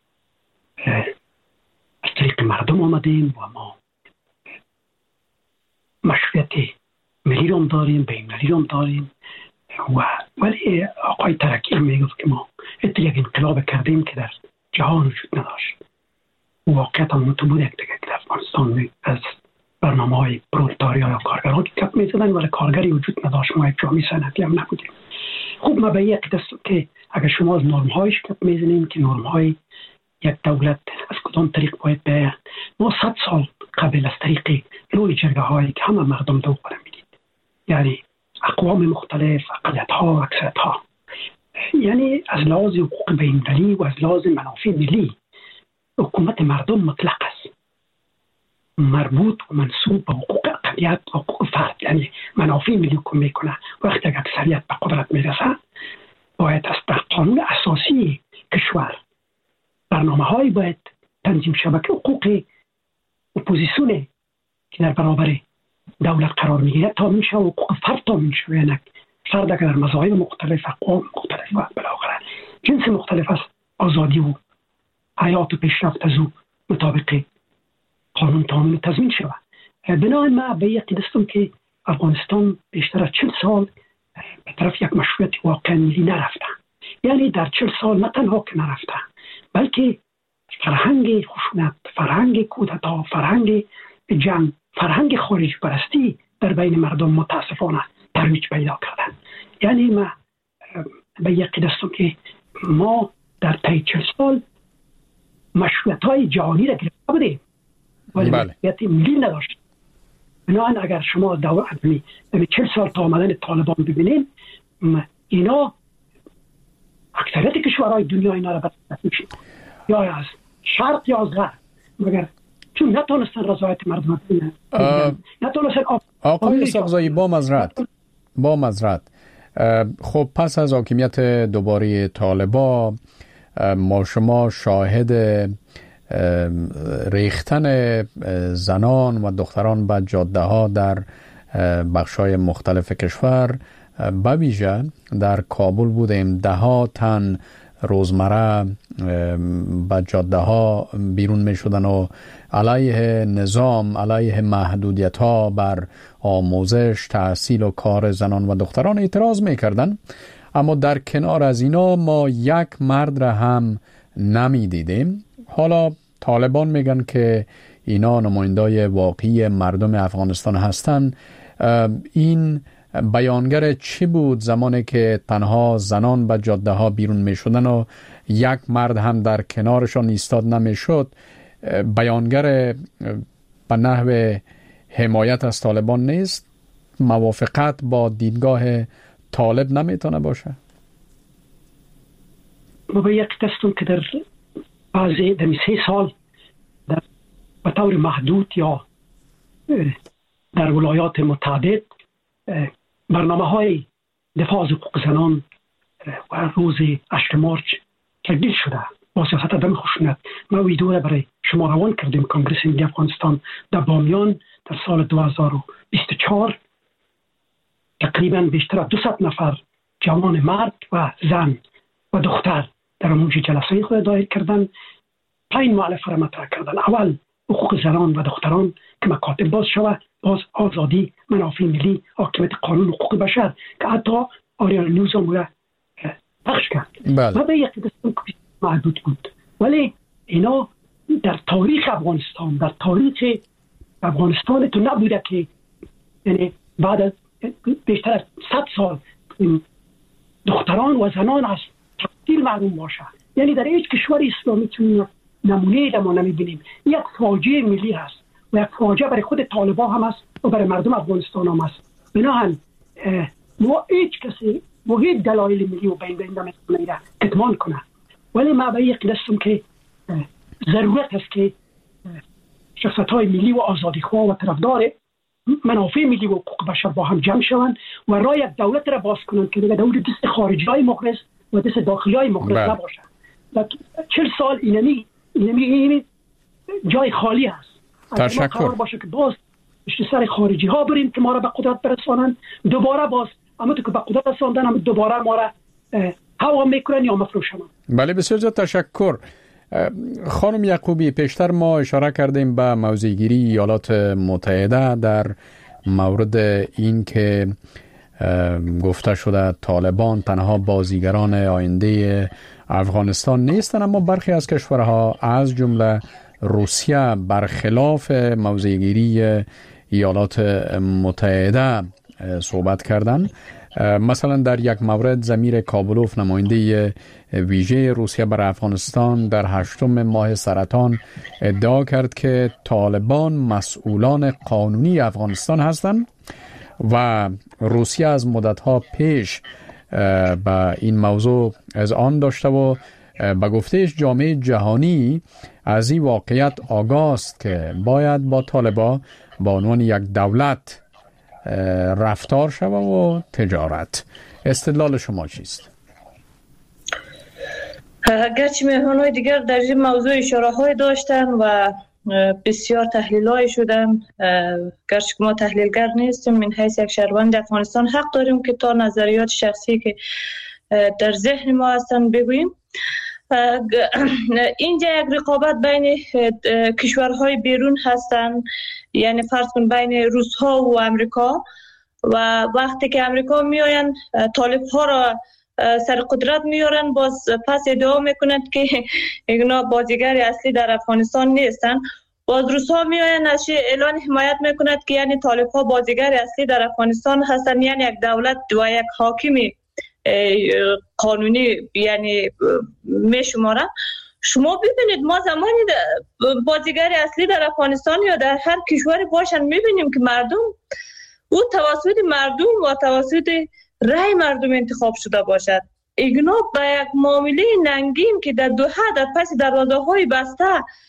از طریق مردم آمدیم و ما مشروعیت ملی رو داریم، بین ملی رو داریم. و ولی آقای ترکی هم میگفت که ما اتر یک انقلاب کردیم که در جهان وجود نداشت. واقعیت هم تو بود یک دیگه که در افغانستان از برنامه های پرولتاریا یا کارگران که کپ میزدن ولی کارگری وجود نداشت. ما یک جامعه صنعتی هم نبودیم. خوب ما به یک دست که اگر شما از نرم هایش کپ میزنیم که نرم های یک دولت از کدام طریق باید به ما صد سال قبل از طریق نوع جرگه هایی که همه مردم دو قرم میدید، یعنی اقوام مختلف، اقلیت ها، اکثریت ها، یعنی از لحاظ حقوق بین‌المللی و از لحاظ منافع ملی حکومت مردم مطلق است، مربوط و منصوب به حقوق اقلیت و حقوق فرد، یعنی منافع ملی حکم میکنه. وقتی که اکثریت به قدرت میرسه باید از در قانون اساسی کشور برنامه های باید تنظیم شود که حقوق اپوزیسیون که در برابر دولت قرار میگیره تامین شود، حقوق فرد تامین شود. یعنی فرد اگر در مذاهب مختلف، اقوام مختلف و بالاخره جنس مختلف است، آزادی و حیات و پیشرفت از او مطابق قانون تامین و تضمین شود. بنابراین ما به یقین هستم که افغانستان بیشتر از چهل سال به طرف یک مشروعیت واقعا ملی نرفته. یعنی در چهل سال نه تنها که نرفته، بلکه فرهنگ خشونت، فرهنگ کودتا، فرهنگ جنگ، فرهنگ خارج پرستی در بین مردم متاسفانه ترویج پیدا کردن. یعنی ما به یقین هستم که ما در طی چهل سال مشروعیت‌های جهانی را گرفته بودیم ولی مشروعیت ملی نداشت. بنابراین اگر شما دور در چهل سال تا آمدن طالبان ببینید، اینا اکثریت کشورهای دنیا اینا را بدست میشن، یا از شرق یا از غرب، مگر چون نتونستن رضایت مردم ببینن. نتونستن آقای ساغزایی با معذرت با معذرت خب پس از حاکمیت دوباره طالبان ما شما شاهد ریختن زنان و دختران به جاده ها در بخشای مختلف کشور، به ویژه در کابل بودیم. ده ها تن روزمره به جاده ها بیرون می شدن و علیه نظام، علیه محدودیت ها بر آموزش، تحصیل و کار زنان و دختران اعتراض می کردن. اما در کنار از اینا ما یک مرد را هم نمی دیدیم. حالا طالبان میگن که اینا نمایندای واقعی مردم افغانستان هستن. این بیانگر چی بود زمانی که تنها زنان به جاده ها بیرون می شدن و یک مرد هم در کنارشان ایستاد نمی شد؟ بیانگر به نحو حمایت از طالبان نیست؟ موافقت با دیدگاه طالب نمیتونه باشه؟ ما به یک دستون که در بعضی در سه سال در به طور محدود یا در ولایات متعدد برنامه های دفاع از حقوق زنان و روز هشتم مارچ تجدید شده با سیاست عدم خشونت. ما ویدیو را برای شما روان کردیم کنگره ملی افغانستان در بامیان در سال دو هزار و بیست و چهار. تقریبا بیشتر از دویست نفر جوان مرد و زن و دختر در اونجا جلسه خود دایر کردن، پنج مؤلفه را مطرح کردن. اول حقوق زنان و دختران که مکاتب باز شود، باز آزادی، منافع ملی، حاکمیت قانون، حقوق بشر که حتی آریان نیوز هم را پخش کرد. و به یک دستان که محدود بود، ولی اینا در تاریخ افغانستان، در تاریخ افغانستان تو نبوده که یعنی بعد از بیشتر از صد سال دختران و زنان از تحصیل محروم باشه. یعنی در هیچ کشور اسلامی چون نمونه را ما نمیبینیم. یک فاجعه ملی هست و یک فاجعه برای خود طالبان هم است و برای مردم افغانستان هم است. بنابراین ما هیچ کسی با هیچ دلایل ملی و بین بین نمیتونه کتمان کنه، ولی ما به یک دستم که ضرورت است که شخصیت های ملی و آزادی خواه و طرفدار منافع ملی و حقوق بشر با هم جمع شوند و راه یک دولت را باز کنند که دیگه دولت دست خارجی های مخرس و دست داخلی های مخرس نباشه. چهل سال اینمی اینمی اینمی جای خالی هست. تشکر. قرار باشه که باز پشت سر خارجی ها بریم که ما را به قدرت برسانند، دوباره باز اما تو که به قدرت رساندن هم دوباره ما را هوا میکنن یا مفروشن. بله بسیار زیاد تشکر. خانم یعقوبی، پیشتر ما اشاره کردیم به موضع‌گیری ایالات متحده در مورد این که گفته شده طالبان تنها بازیگران آینده افغانستان نیستند، اما برخی از کشورها از جمله روسیه برخلاف موضع‌گیری ایالات متحده صحبت کردند. مثلا در یک مورد ضمیر کابلوف، نماینده ویژه روسیه برای افغانستان، در هشتم ماه سرطان ادعا کرد که طالبان مسئولان قانونی افغانستان هستند و روسیه از مدتها پیش به این موضوع از آن داشته و به گفتهش جامعه جهانی از این واقعیت آگاه است که باید با طالبان با عنوان یک دولت رفتار شود و تجارت. استدلال شما چیست؟ گرچه مهمان‌های دیگر در این موضوع اشاره های داشتن و بسیار تحلیل های شدن، گرچه ما تحلیلگر نیستیم، من حیث یک شهروند افغانستان حق داریم که تا نظریات شخصی که در ذهن ما هستن بگوییم. اینجا یک رقابت بین کشورهای بیرون هستن، یعنی فرض کن بین روس ها و امریکا، و وقتی که امریکا میآیند طالب ها را سر قدرت میارن، باز پس ادعا میکنند که اینا بازیگر اصلی در افغانستان نیستن. باز روس ها میآیند اعلان حمایت میکنند که یعنی طالب ها بازیگر اصلی در افغانستان هستن، یعنی یک دولت و یک حاکمی قانونی یعنی میشمارن. شما ببینید ما زمانی بازیگر اصلی در افغانستان یا در هر کشوری باشن میبینیم که مردم او توسط مردم و توسط رای مردم انتخاب شده باشد. ایگنا با یک معامله ننگین که در دوحه در پس دروازه های بسته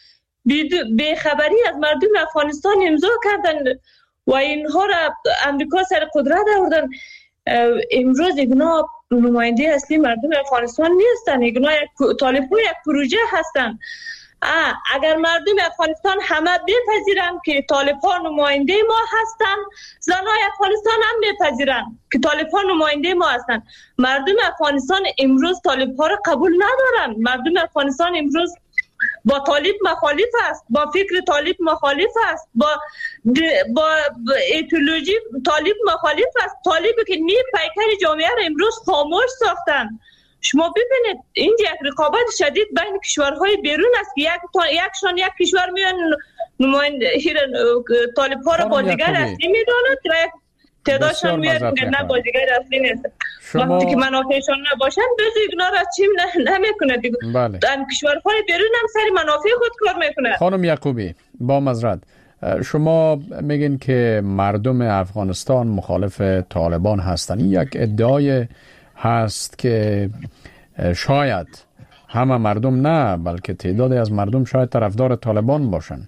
به خبری از مردم افغانستان امضا کردن و اینها را امریکا سر قدرت آوردن، امروز ایگنا نماینده اصلی مردم افغانستان نیستن. ایگنا یک طالب ها یک پروژه هستن. اگر مردم افغانستان همه بپذیرن که طالب ها نماینده ما هستن، زنای افغانستان هم بپذیرن که طالب ها نماینده ما هستن. مردم افغانستان امروز طالب ها را قبول ندارن. مردم افغانستان امروز با طالب مخالف است، با فکر طالب مخالف است، با با ایدئولوژی طالب مخالف است. طالبی که نیم پیکر جامعه را امروز خاموش ساختن. شما ببینید این یک رقابت شدید بین کشورهای بیرون است که یک یکشان یک کشور میان نماینده طالب ها را بازیگر اصلی میداند و تعدادشان میاد نه بازیگر اصلی نیست. شما... وقتی که منافعشان نباشن بزو ایگنا را چیم نمیکنه دیگه. بله. کشورهای بیرون هم سری منافع خود کار میکنه. خانم یعقوبی با معذرت، شما میگین که مردم افغانستان مخالف طالبان هستند. این یک ادعای هست که شاید همه مردم نه بلکه تعدادی از مردم شاید طرفدار طالبان باشن.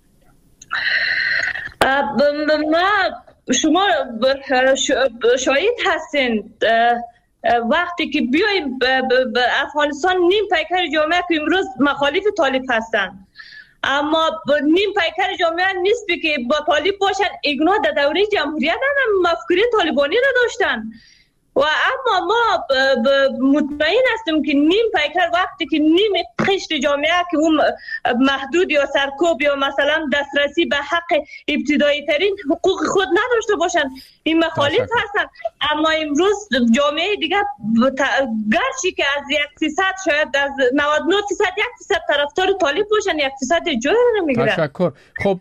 ما شما شاید هستین وقتی که بیایم افغانستان نیم پیکر جامعه که امروز مخالف طالب هستن، اما نیم پیکر جامعه نیست که با طالب باشن. ایگنا در دوره جمهوریت هم مفکوره طالبانی را داشتن و اما ما مطمئن هستیم که نیم پیکر وقتی که نیم قشر جامعه که اون محدود یا سرکوب یا مثلا دسترسی به حق ابتدایی ترین حقوق خود نداشته باشن، این مخالف هستن. اما امروز جامعه دیگه گرچه که از یک فیصد شاید از نود و نه فیصد یک فیصد طرفدار طالب باشن، یک فیصد جای رو میگیرن. تشکر. خب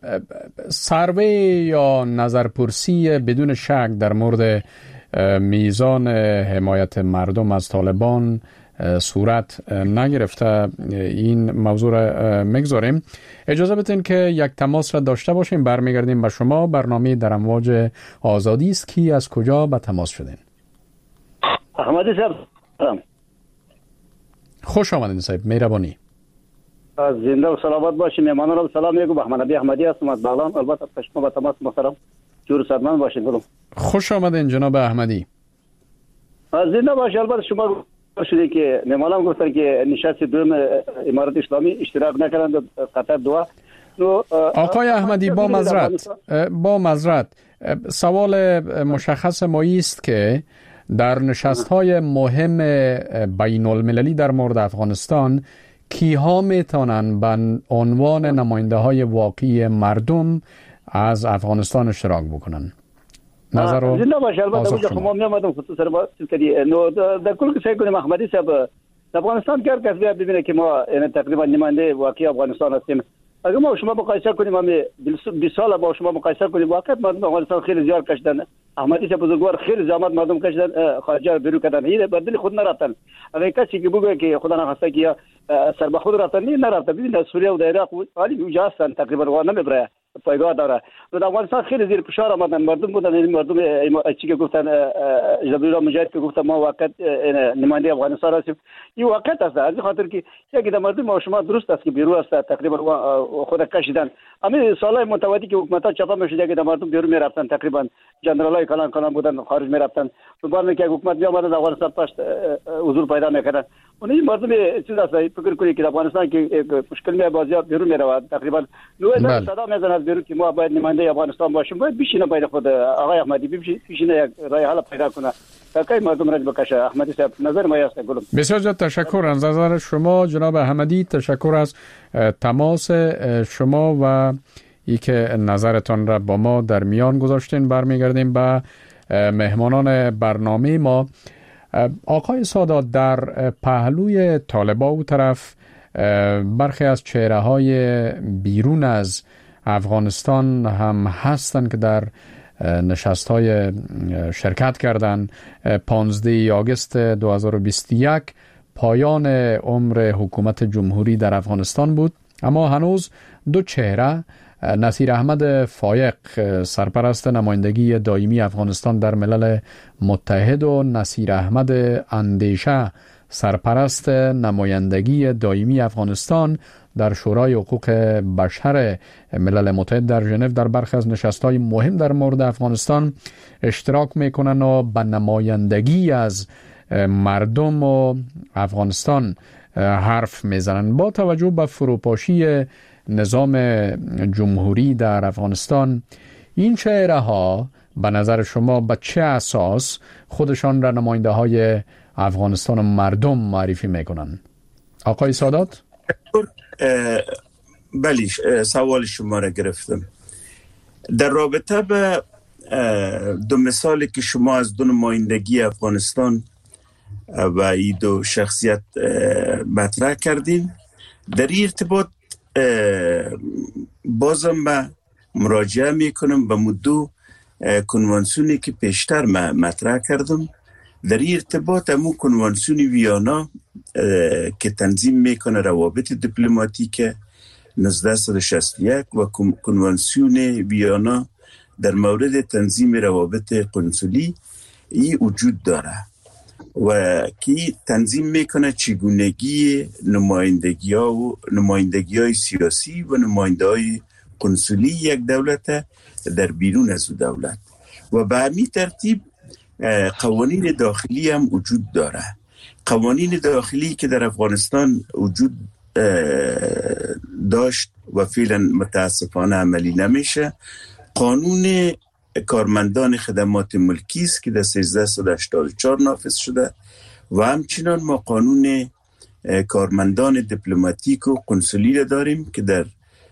سروی یا نظرپرسی بدون شک در مورد میزان حمایت مردم از طالبان صورت نگرفته، این موضوع را میگذاریم. اجازه بدین که یک تماس را داشته باشیم، برمیگردیم به شما. برنامه در امواج آزادی است. کی از کجا به تماس شدین؟ احمدی صاحب خوش آمدین صاحب، مهربانی. زنده و سلامت باشین. مهمانان را سلام میگم. بهمنبی احمدی هستم از بغلان. البته شما به تماس محترم جور سرمن باشین. گلم خوش آمدین جناب احمدی. زنده باشین. البته شما شده که مهمانان گفتن که نشست دوم امارات اسلامی اشتراک نکردند قطر دو. آقای احمدی با معذرت با معذرت سوال مشخص ما است که در نشست‌های مهم بین المللی در مورد افغانستان کیها میتونن به عنوان نماینده های واقعی مردم از افغانستان اشتراک بکنن؟ نظر رو زنده باشه. البته شما میامدم خصوصا با چیزی نو در کل که فکر کنم احمدی صاحب افغانستان کار کس بیاد ببینه که ما یعنی تقریبا نماینده واقعی افغانستان هستیم. اگر ما شما مقایسه کنیم ما بیست سال با شما مقایسه کنیم واقعا مردم افغانستان خیلی زیاد کشیدن. احمدی صاحب بزرگوار خیلی زحمت مردم کشیدن، خارجه برو کردن، این بدل خود نرفتن. اگر کسی که بگه که خدا نخواسته که سر به خود رفتن، نه نرفتن. ببین در سوریه و در عراق حالی اونجا هستن تقریبا و نمیبره. پایگاه داره. در افغانستان خیلی زیر فشار آمدن مردم بودن، این مردم چی که گفتن جبریل مجاهد که گفتن ما واقعا نماینده افغانستان هستیم، این واقعیت است. از خاطر که یکی در مردم ما شما درست است که بیرون است تقریبا خود کشیدن. همین سالهای متوالی که حکومت‌ها چاپ می‌شد که در مردم بیرون می‌رفتن، تقریبا جنرالای کلان کلان بودن خارج می‌رفتن، تو بار که حکومت بیامد در افغانستان پشت حضور پیدا می‌کردن. اون این مردم چیز است فکر کنید که در افغانستان که مشکل می بازی بیرون می‌رود، تقریبا نوع صدا می‌زنه از بیرون که ما باید نماینده افغانستان باشیم، باید بشینه باید خود آقای احمدی بشینه یک راه حل پیدا کنه تا که مردم را بکشه. احمدی صاحب نظر ما است. گلم بسیار زیاد تشکر از نظر شما جناب احمدی، تشکر از تماس شما و ای که نظرتان را با ما در میان گذاشتین. برمیگردیم به مهمانان برنامه ما. آقای سادات، در پهلوی طالبا او طرف برخی از چهره های بیرون از افغانستان هم هستند که در نشست های شرکت کردند. پانزده آگوست دو هزار و بیست و یک پایان عمر حکومت جمهوری در افغانستان بود، اما هنوز دو چهره، نصیر احمد فایق سرپرست نمایندگی دائمی افغانستان در ملل متحد و نصیر احمد اندیشه سرپرست نمایندگی دائمی افغانستان در شورای حقوق بشر ملل متحد در ژنو در برخی از نشست‌های مهم در مورد افغانستان اشتراک میکنن و به نمایندگی از مردم و افغانستان حرف میزنن. با توجه به فروپاشی نظام جمهوری در افغانستان، این چهره ها به نظر شما به چه اساس خودشان را نماینده های افغانستان و مردم معرفی میکنن؟ آقای سادات؟ بله، سوال شما را گرفتم. در رابطه به دو مثالی که شما از دو نمایندگی افغانستان و این دو شخصیت مطرح کردین، در این ارتباط بازم به مراجعه میکنم به مدو کنوانسیونی که پیشتر من مطرح کردم. در این ارتباط همون کنوانسیون ویانا که تنظیم میکنه روابط دیپلماتیک نوزده شصت و یک و کنوانسیون ویانا در مورد تنظیم روابط قنسولی این وجود داره و که تنظیم میکنه چگونگی نمایندگی ها و نمایندگی های سیاسی و نماینده های قنسولی یک دولت در بیرون از دولت و به همین ترتیب قوانین داخلی هم وجود داره. قوانین داخلی که در افغانستان وجود داشت و فعلا متاسفانه عملی نمیشه، قانون کارمندان خدمات ملکی است که در سیزده هشتاد و چهار نافذ شده و همچنان ما قانون کارمندان دیپلماتیک و قنسولی را داریم که در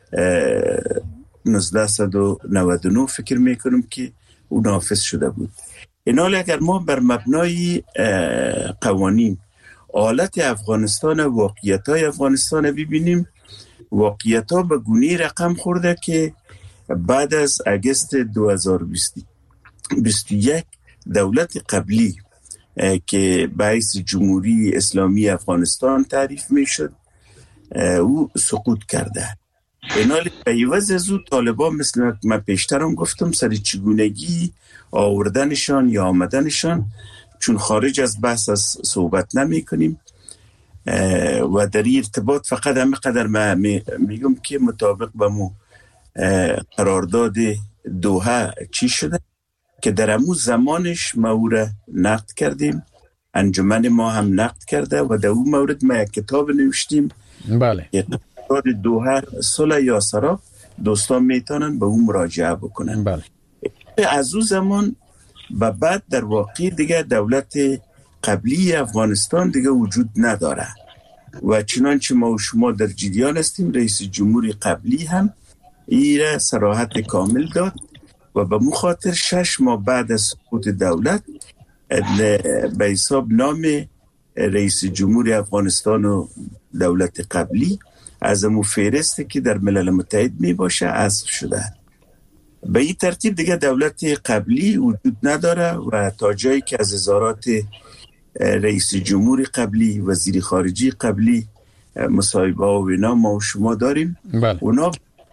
نوزده نود و نه فکر میکنم که او نافذ شده بود. این حال اگر ما بر مبنای قوانین حالت افغانستان و واقعیت های افغانستان ببینیم، واقعیت ها به گونه رقم خورده که بعد از اگست دو هزار و بیست و یک دولت قبلی که به حیث جمهوری اسلامی افغانستان تعریف می شد او سقوط کرده. این حال به عوض از او طالبان مثل من پیشترم گفتم سر چگونگی آوردنشان یا آمدنشان، چون خارج از بحث از صحبت نمی کنیم و در این ارتباط فقط همه قدر من میگم که مطابق با مو قرارداد دوحه چی شده که در امو زمانش ما او را نقد کردیم، انجمن ما هم نقد کرده و در اون مورد ما یک کتاب نوشتیم. بله. قرارداد دوحه صلح یا سراب، دوستان میتونن به اون مراجعه بکنن. بله. از اون زمان و بعد در واقع دیگه دولت قبلی افغانستان دیگه وجود نداره و چنانچه ما و شما در جریان هستیم، رئیس جمهوری قبلی هم این صراحت کامل داد و به مخاطر شش ماه بعد از سقوط دولت به حساب نام رئیس جمهوری افغانستان و دولت قبلی از امو فهرستی که در ملل متحد می باشه حذف شده. به این ترتیب دیگه دولت قبلی وجود نداره و تا جایی که از وزارات رئیس جمهوری قبلی، وزیر خارجی قبلی مصاحبه و اینا ما و شما داریم، بله. اونا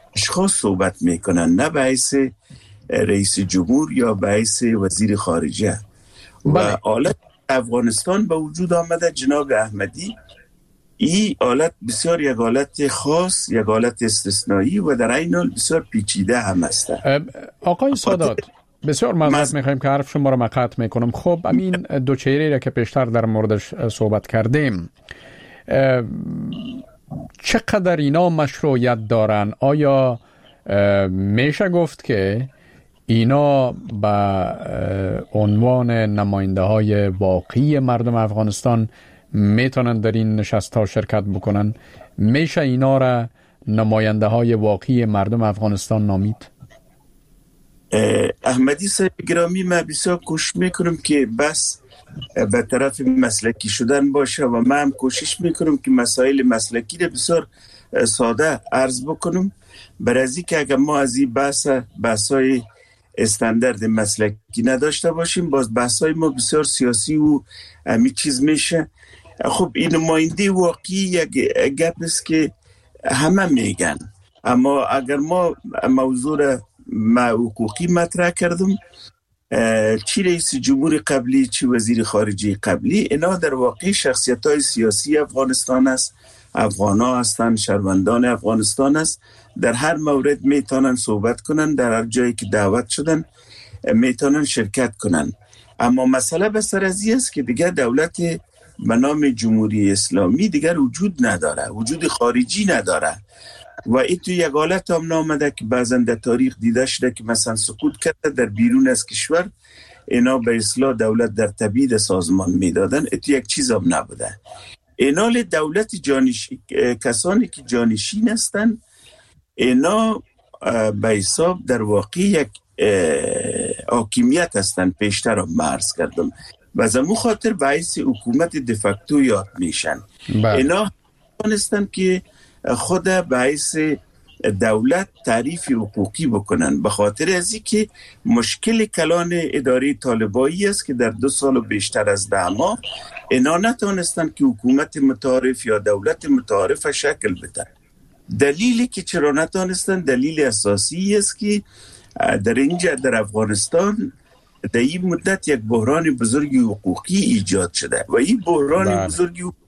اشخاص صحبت میکنن، نه به حیث رئیس جمهور یا به حیث وزیر خارجه. و حالت افغانستان به وجود آمده جناب احمدی، این حالت بسیار یک حالت خاص، یک حالت استثنایی و در این حال بسیار پیچیده هم است. آقای سادات، بسیار معذرت میخوایم که حرف شما را مقطع میکنم. خب همین دو چهره را که پیشتر در موردش صحبت کردیم، چقدر اینا مشروعیت دارن؟ آیا میشه گفت که اینا به عنوان نماینده های واقعی مردم افغانستان میتونن در این نشست ها شرکت بکنن؟ میشه اینا را نماینده های واقعی مردم افغانستان نامید؟ احمدی صاحب گرامی، من بسیار کوشش میکنم که بس به طرف مسلکی شدن باشه و من هم کوشش میکنم که مسائل مسلکی را بسیار ساده عرض بکنم، برای از که اگر ما از این بحث بحثای استاندارد مسلکی نداشته باشیم، باز بحثای ما بسیار سیاسی و همی چیز میشه. خب این نماینده واقعی یک گپ است که همه میگن، اما اگر ما موضوع را حقوقی مطرح کردم، چی رئیس جمهور قبلی چی وزیر خارجه قبلی، اینا در واقع شخصیت های سیاسی افغانستان است، افغان ها هستند، شهروندان افغانستان است، در هر مورد میتونن صحبت کنن، در هر جایی که دعوت شدن میتونن شرکت کنن. اما مسئله بسر از این است که دیگر دولت به نام جمهوری اسلامی دیگر وجود نداره، وجود خارجی نداره و این تو یک حالت هم نامده که بعضا در تاریخ دیده شده که مثلا سقوط کرده در بیرون از کشور، اینا به اصلاح دولت در تبعید سازمان میدادن، این تو یک چیز هم نبوده. اینال دولت جانشین، کسانی که جانشین هستن، اینا به حساب در واقع یک حاکمیت هستن، پیشتر هم عرض کردم و از امو خاطر به حیث حکومت دفکتو یاد میشن. اینا هستن که خود به حیث دولت تعریف حقوقی بکنن، به خاطر از این که مشکل کلان اداره طالبایی است که در دو سال و بیشتر از ده ماه اینا نتونستن که حکومت متعارف یا دولت متعارف شکل بدن. دلیلی که چرا نتونستن، دلیل اساسی است که در اینجا در افغانستان در این مدت یک بحران بزرگی حقوقی ایجاد شده و این بحران بله. بزرگی حقوقی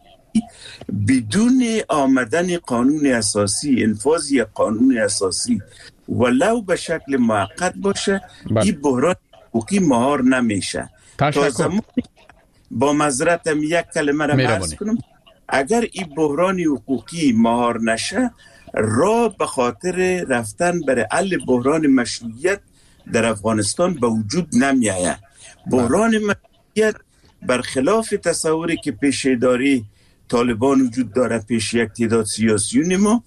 بدون آمدن قانون اساسی، انفاذ یک قانون اساسی ولو به شکل موقت باشه، بله. این بحران حقوقی مهار نمیشه. تا زمان با معذرتم یک کلمه را عرض کنم، اگر این بحران حقوقی مهار نشه، راه به خاطر رفتن برای حل بحران مشروعیت در افغانستان به وجود نمی آید. بحران مشروعیت برخلاف تصوری که پیش اداره طالبان وجود داره، پیش یک تعداد سیاسیون ما،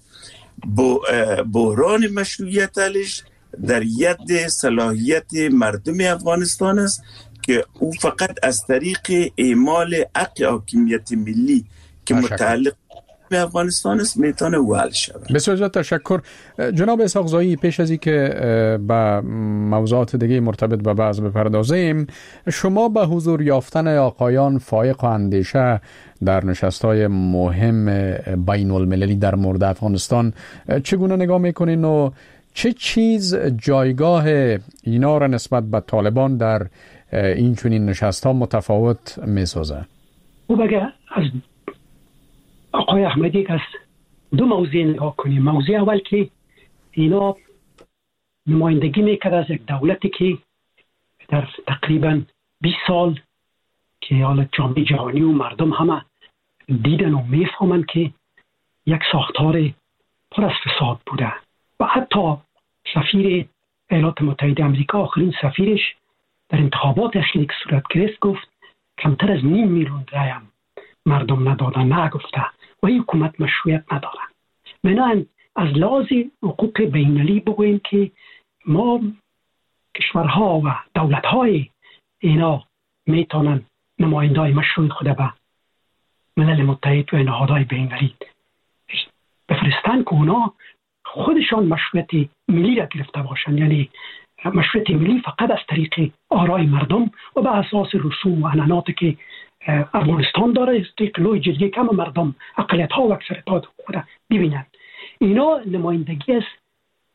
بحران مشروعیت حلش در ید صلاحیت مردم افغانستان است که او فقط از طریق اعمال حق حاکمیت ملی که متعلق به افغانستان است میتونه حل شود. بسیار تشکر جناب اسحاق زایی. پیش از اینکه به موضوعات دیگه مرتبط به بعض بپردازیم، شما به حضور یافتن آقایان فائق و اندیشه در نشست‌های مهم بین المللی در مورد افغانستان چگونه نگاه میکنین و چه چیز جایگاه اینا را نسبت به طالبان در این چنین نشست‌ها متفاوت میسازه؟ او بگه از آقای احمدی که از دو موضوع نگاه کنیم. موضوع اول که اینا نمایندگی میکرد از یک دولتی که در تقریبا بیست سال که حالا جامعه جهانی و مردم همه دیدن و میفهمن که یک ساختار پر از فساد بوده و حتی سفیر ایالات متحده آمریکا، آخرین سفیرش در انتخابات اخیری که صورت گرفت گفت کمتر از نیم میلیون رایم مردم ندادن، نه گفته و این حکومت مشروعیت نداره. بنابراین از لحاظ حقوق بین‌المللی بگوییم که ما کشورها و دولت‌های اینا میتونن نمایندای مشروع خود به ملل متحد و نهادهای بین‌المللی بفرستن که اونا خودشان مشروعیت ملی را گرفته باشن، یعنی مشروعیت ملی فقط از طریق آرای مردم و به اساس رسوم و عنعناتی که افغانستان داره، از طریق لوی جزیه کم مردم اقلیت ها و اکثریت ها خود ببینن. اینا نمایندگی است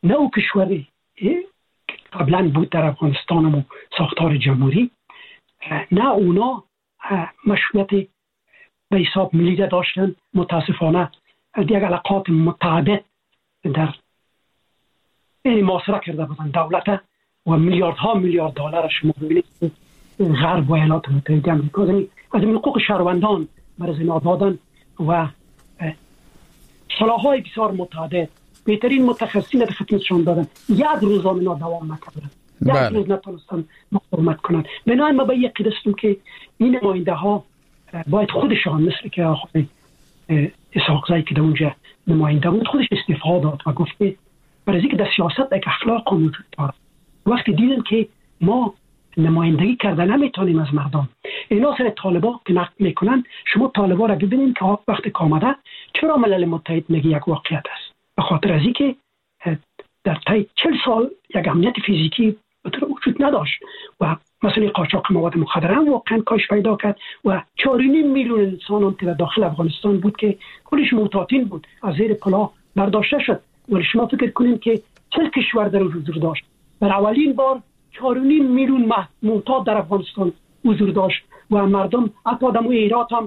نه او کشوری قبلا بود در افغانستان و ساختار جمهوری، نه اونا مشروعیت به حساب ملی داشتن. متاسفانه دیگه علاقات متعدد در این محاصره کرده بودن دولت و میلیاردها میلیارد دلار شما ببینید غرب و ایالات متحده آمریکا از این حقوق شهروندان برای زنا دادن و صلاح‌های بسیار متعدد. بهترین متخصصین در خدمتشان دادن، یک روز هم اینا دوام نکردن، یک روز نتونستن مقاومت کنن. بنابراین ما به یک قدستم که این نماینده ها باید خودشان مثل که آقای اسحاق زی که در اونجا نماینده بود خودش استعفا داد و گفت که برای اینکه در سیاست یک اخلاق موجود داره. وقتی دیدن که ما نمایندگی کردن نمیتونیم از مردم، اینا سر طالبان که نقد میکنن، شما طالبان را ببینید که وقتی آمده چرا ملل متحد میگه یک واقعیت است؟ به خاطر از اینکه در طی چهل سال یک امنیت فیزیکی وجود نداشت و مثلا قاچاق مواد مخدر هم واقعا کاش پیدا کرد و چهار و نیم میلیون انسان در داخل افغانستان بود که کلش معتادین بود، از زیر پلا برداشته شد. ولی شما فکر کنید که چه کشور در حضور داشت؟ در اولین بار چهار و نیم میلیون معتاد در افغانستان حضور داشت و مردم حتی در ایران هم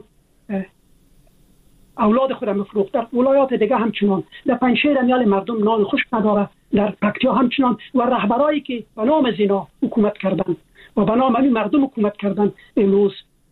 اولاد خودم مفروخت. در ولایات دیگه همچنان، در پنجشیر امیال مردم نان خشک نداره، در پکتیا همچنان. و رهبرایی که به نام زنا حکومت کردن و به نام همین مردم حکومت کردن امروز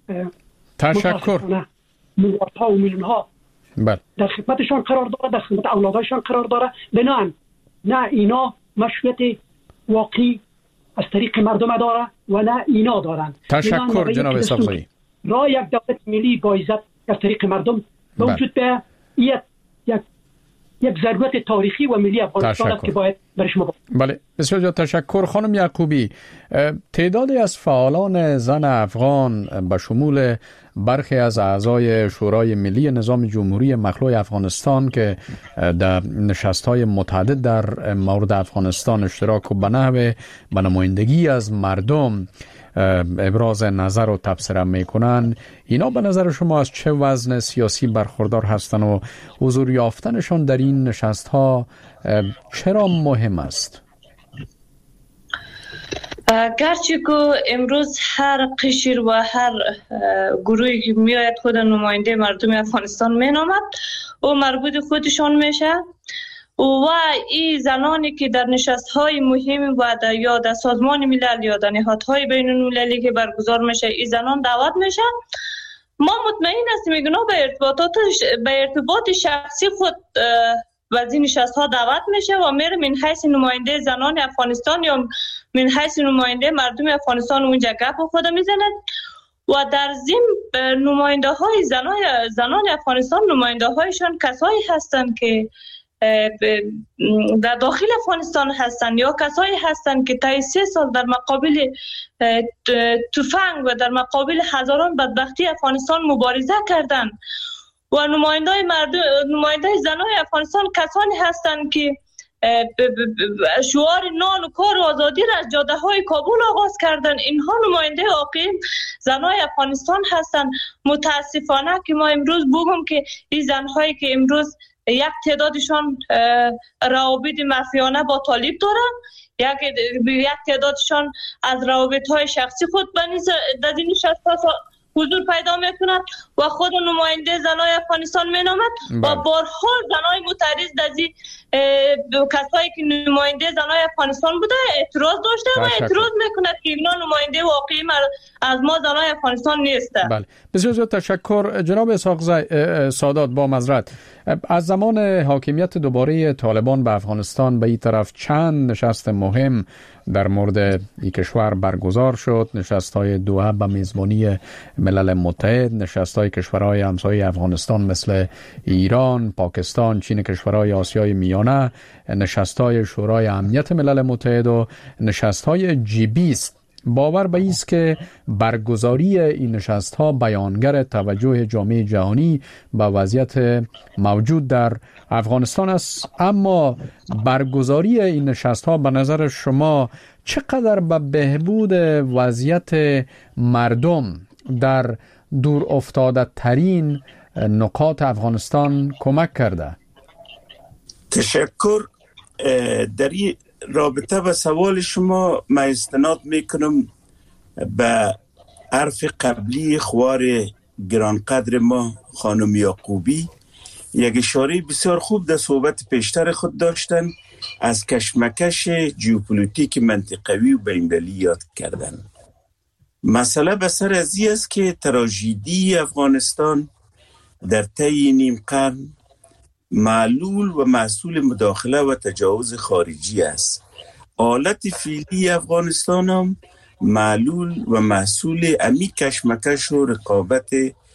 تشکر میلیاردها و میلیون ها بله در خدمتشان قرار داره، در خدمت اولادشان قرار داره. بنان نه اینا مشروعیت واقعی از طریق مردم داره و نه اینا دارن. تشکر جناب اسحاق زی. راه یک دولت ملی با عزت از طریق مردم وجود به یک یک یک ضرورت تاریخی و ملی افغانستان که باید برش ما. بله بسیار زیاد تشکر. خانم یعقوبی، تعدادی از فعالان زن افغان به شمول برخی از اعضای شورای ملی نظام جمهوری مخلوع افغانستان که در نشست‌های متعدد در مورد افغانستان اشتراک و به نحو به نمایندگی از مردم ابراز نظر و تبصره میکنن، اینا به نظر شما از چه وزن سیاسی برخوردار هستند و حضور یافتنشان در این نشست‌ها چرا مهم است؟ گرچه که امروز هر قشر و هر گروهی که میآید خود نماینده مردم افغانستان مینامد و مربوط خودشان میشه و این زنانی که در نشست‌های مهم و در یا در سازمان ملل یا در نهادهای بین المللی که برگزار میشه این زنان دعوت میشه، ما مطمئن هستیم میگن به ارتباطات به ارتباط شخصی خود و از این نشست‌ها دعوت میشه و میره من حیث نماینده زنان افغانستان یا من حیث نماینده مردم افغانستان اونجا گپ خود میزنه و در ضمن نماینده های زنان زنان افغانستان نماینده هایشان کسایی هستند که در داخل افغانستان هستند یا کسایی هستند که تا سه سال در مقابل تفنگ و در مقابل هزاران بدبختی افغانستان مبارزه کردند و نماینده مردم نماینده زنان افغانستان کسانی هستند که شعار نان و کار و آزادی را از جاده های کابل آغاز کردن. اینها نماینده واقعی زنای افغانستان هستند. متاسفانه که ما امروز بگم که این زنهایی که امروز یک تعدادشان روابط مافیانه با طالب دارن، یک یک تعدادشان از روابط های شخصی خود بنیز در این نشست حضور پیدا میکنند و خود نماینده زنای افغانستان مینامد و بارها زنای معترض در این کسایی که نماینده زنای افغانستان بوده اعتراض داشته و اعتراض میکند که اینا نماینده واقعی از ما زنای افغانستان نیسته. بله بسیار زیاد تشکر. جناب اسحاق سادات، با معذرت، از زمان حاکمیت دوباره طالبان به افغانستان به این طرف چند نشست مهم در مورد این کشور برگزار شد. نشست‌های دوحه به میزبانی ملل متحد، نشست‌های کشورهای همسایه افغانستان مثل ایران، پاکستان، چین، کشورهای آسیای میانه، نشست‌های شورای امنیت ملل متحد و نشست‌های جی بیست. باور به ایست که برگزاری این نشست‌ها بیانگر توجه جامعه جهانی به وضعیت موجود در افغانستان است. اما برگزاری این نشست‌ها به نظر شما چقدر به بهبود وضعیت مردم در دور افتاده ترین نقاط افغانستان کمک کرده؟ تشکر. در این رابطه به سوال شما من استناد میکنم به حرف قبلی خوار گرانقدر ما خانم یعقوبی. یک اشاره بسیار خوب در صحبت پیشتر خود داشتن، از کشمکش ژئوپلیتیک منطقوی و بین‌المللی یاد کردن. مسئله به سر از این است که تراژدی افغانستان در طی نیم قرن معلول و مسئول مداخله و تجاوز خارجی است. حالت فعلی افغانستان هم معلول و مسئول امی کشمکش و رقابت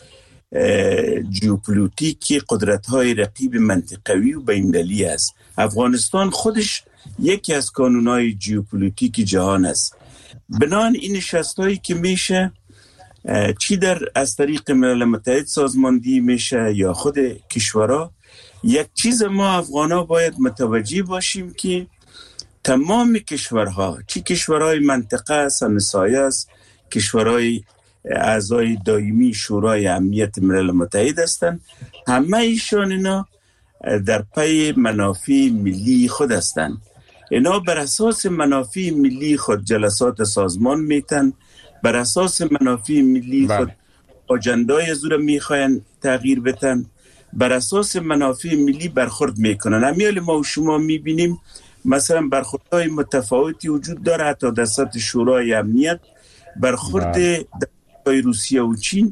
ژئوپلیتیک قدرت‌های رقیب منطقوی و بین‌المللی است. افغانستان خودش یکی از کانون‌های ژئوپلیتیک جهان است. بنابراین این نشست‌هایی که میشه چی در از طریق ملل متحد سازماندهی میشه یا خود کشورها، یک چیز ما افغان‌ها باید متوجه باشیم که تمام کشورها، چی کشورهای منطقه است، همسایه است، کشورهای اعضای دائمی شورای امنیت ملل متحد هستند، همه ایشان اینا در پی منافع ملی خود هستند. اینا بر اساس منافع ملی خود جلسات سازمان میتن، بر اساس منافع ملی خود آجندای زور میخواین تغییر بتن، بر اساس منافع ملی برخورد میکنن. امیال ما و شما میبینیم مثلا برخوردهای متفاوتی وجود داره، حتی در سطح شورای امنیت برخورد روسیه و چین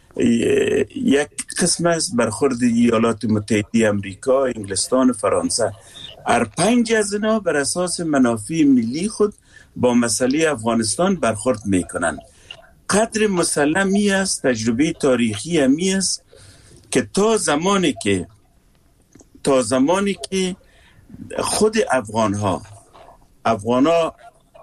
یک قسم است، برخورد ایالات متحده امریکا، انگلستان، فرانسه. هر پنج از اینا بر اساس منافع ملی خود با مسئله افغانستان برخورد میکنن. قدر مسلمی است، تجربه تاریخی همی است که تا زمانی که تا زمانی که خود افغان ها افغان ها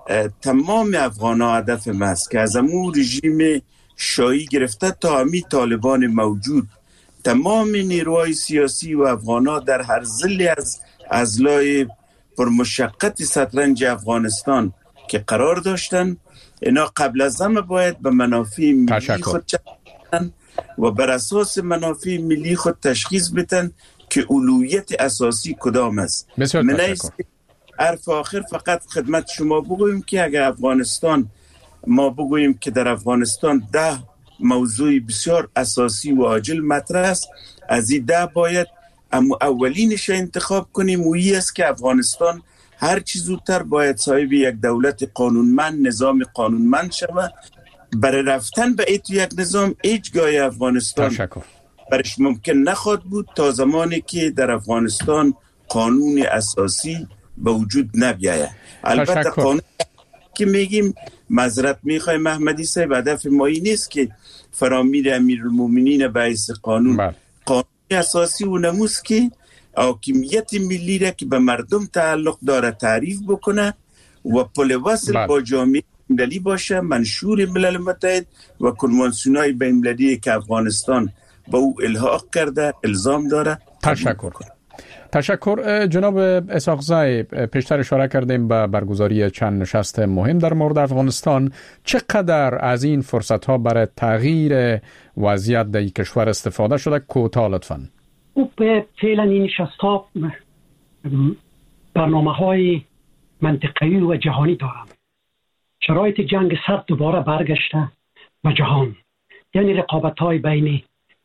تمام افغان ها هدف ماست که از امون رژیم شاهی گرفته تا همی طالبان موجود، تمام نیروهای سیاسی و افغان ها در هر ضلع از اضلاع پرمشقت شطرنج افغانستان که قرار داشتن، اینا قبل از همه باید به منافع ملی خود چند و بر اساس منافع ملی خود تشخیص بدن که اولویت اساسی کدام است. من ایست حرف آخر فقط خدمت شما بگویم که اگر افغانستان ما بگوییم که در افغانستان ده موضوع بسیار اساسی و عاجل مطرح است، از این ده باید اما اولینش انتخاب کنیم و این است که افغانستان هر چی زودتر باید صاحب یک دولت قانونمند، نظام قانونمند شود. برای رفتن به ایت یک نظام هیچگاه افغانستان تشکر. برش ممکن نخواد بود تا زمانی که در افغانستان قانون اساسی به وجود نبیاید. البته قانون که میگیم معذرت میخوایم محمدی صاحب، هدف ما این نیست که فرامیر امیرالمومنین باعث قانون بله. قانون اساسی و نموز که حاکمیت ملی را که به مردم تعلق داره تعریف بکنه و پل وصل بله. با جامعه ملی باشه، منشور ملل متحد و کنوانسیون‌های بین‌المللی که افغانستان با او الحاق کرده الزام داره. تشکر تشکر جناب اسحاق زی. پیشتر اشاره کردیم به برگزاری چند نشست مهم در مورد افغانستان. چقدر از این فرصت ها برای تغییر وضعیت در این کشور استفاده شده؟ کوتاه لطفاً. فعلا این نشست ها برنامه های منطقه‌ای و جهانی دارند. شرایط جنگ سرد دوباره برگشته به جهان، یعنی رقابت های بین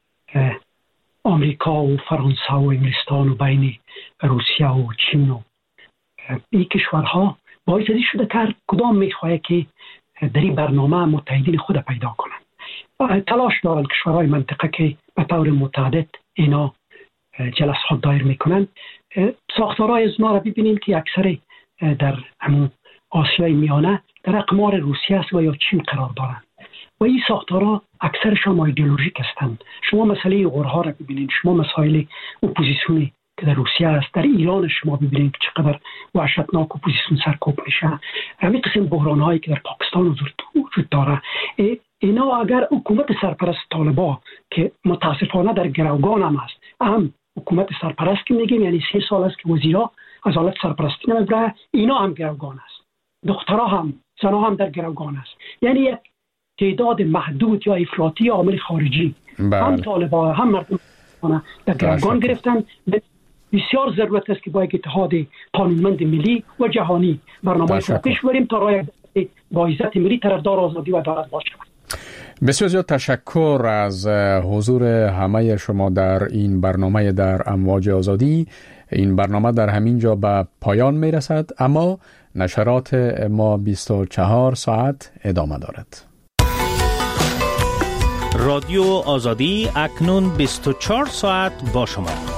آمریکا و فرانسه و انگلستان و بین روسیه و چین و این کشورها باعث شده که کدام میخواه که در این برنامه متحدین خود پیدا کنند. تلاش دارند کشورهای منطقه که به طور متعدد اینا جلسات دایر میکنند. ساختارهای از اونا را ببینیم که اکثر در همون آسیای میانه در اقمار روسیه است و یا چین قرار دارند و این ساختارها اکثرشان ایدئولوژیک هستند. شما مسئله غورها را ببینید، شما مسائل اپوزیسیونی که در روسیه است، در ایران شما ببینید که چقدر وحشتناک اپوزیسیون سرکوب میشه، همین قسم بحران هایی که در پاکستان وجود داره. اینا اگر حکومت سرپرست طالبان که متاسفانه در گروگان هم است، هم حکومت سرپرست که میگیم یعنی سه سال است که وزیرا از حالت سرپرستی نمیبره، اینا هم گروگان است، دخترها هم زنها هم در گروگان است. یعنی یک تعداد محدود یا افراطی عامل خارجی بله. هم طالبان هم مردم در گروگان گرفتن. بسیار ضرورت است که با یک اتحاد قانونمند ملی و جهانی برنامه را پیش بریم تا رای با عزت ملی طرفدار آزادی و عدالت باشیم. بسیار زیاد تشکر از حضور همه شما در این برنامه در امواج آزادی. این برنامه در همین جا به پایان می رسد، اما نشرات ما بیست و چهار ساعت ادامه دارد. رادیو آزادی اکنون بیست و چهار ساعت با شما.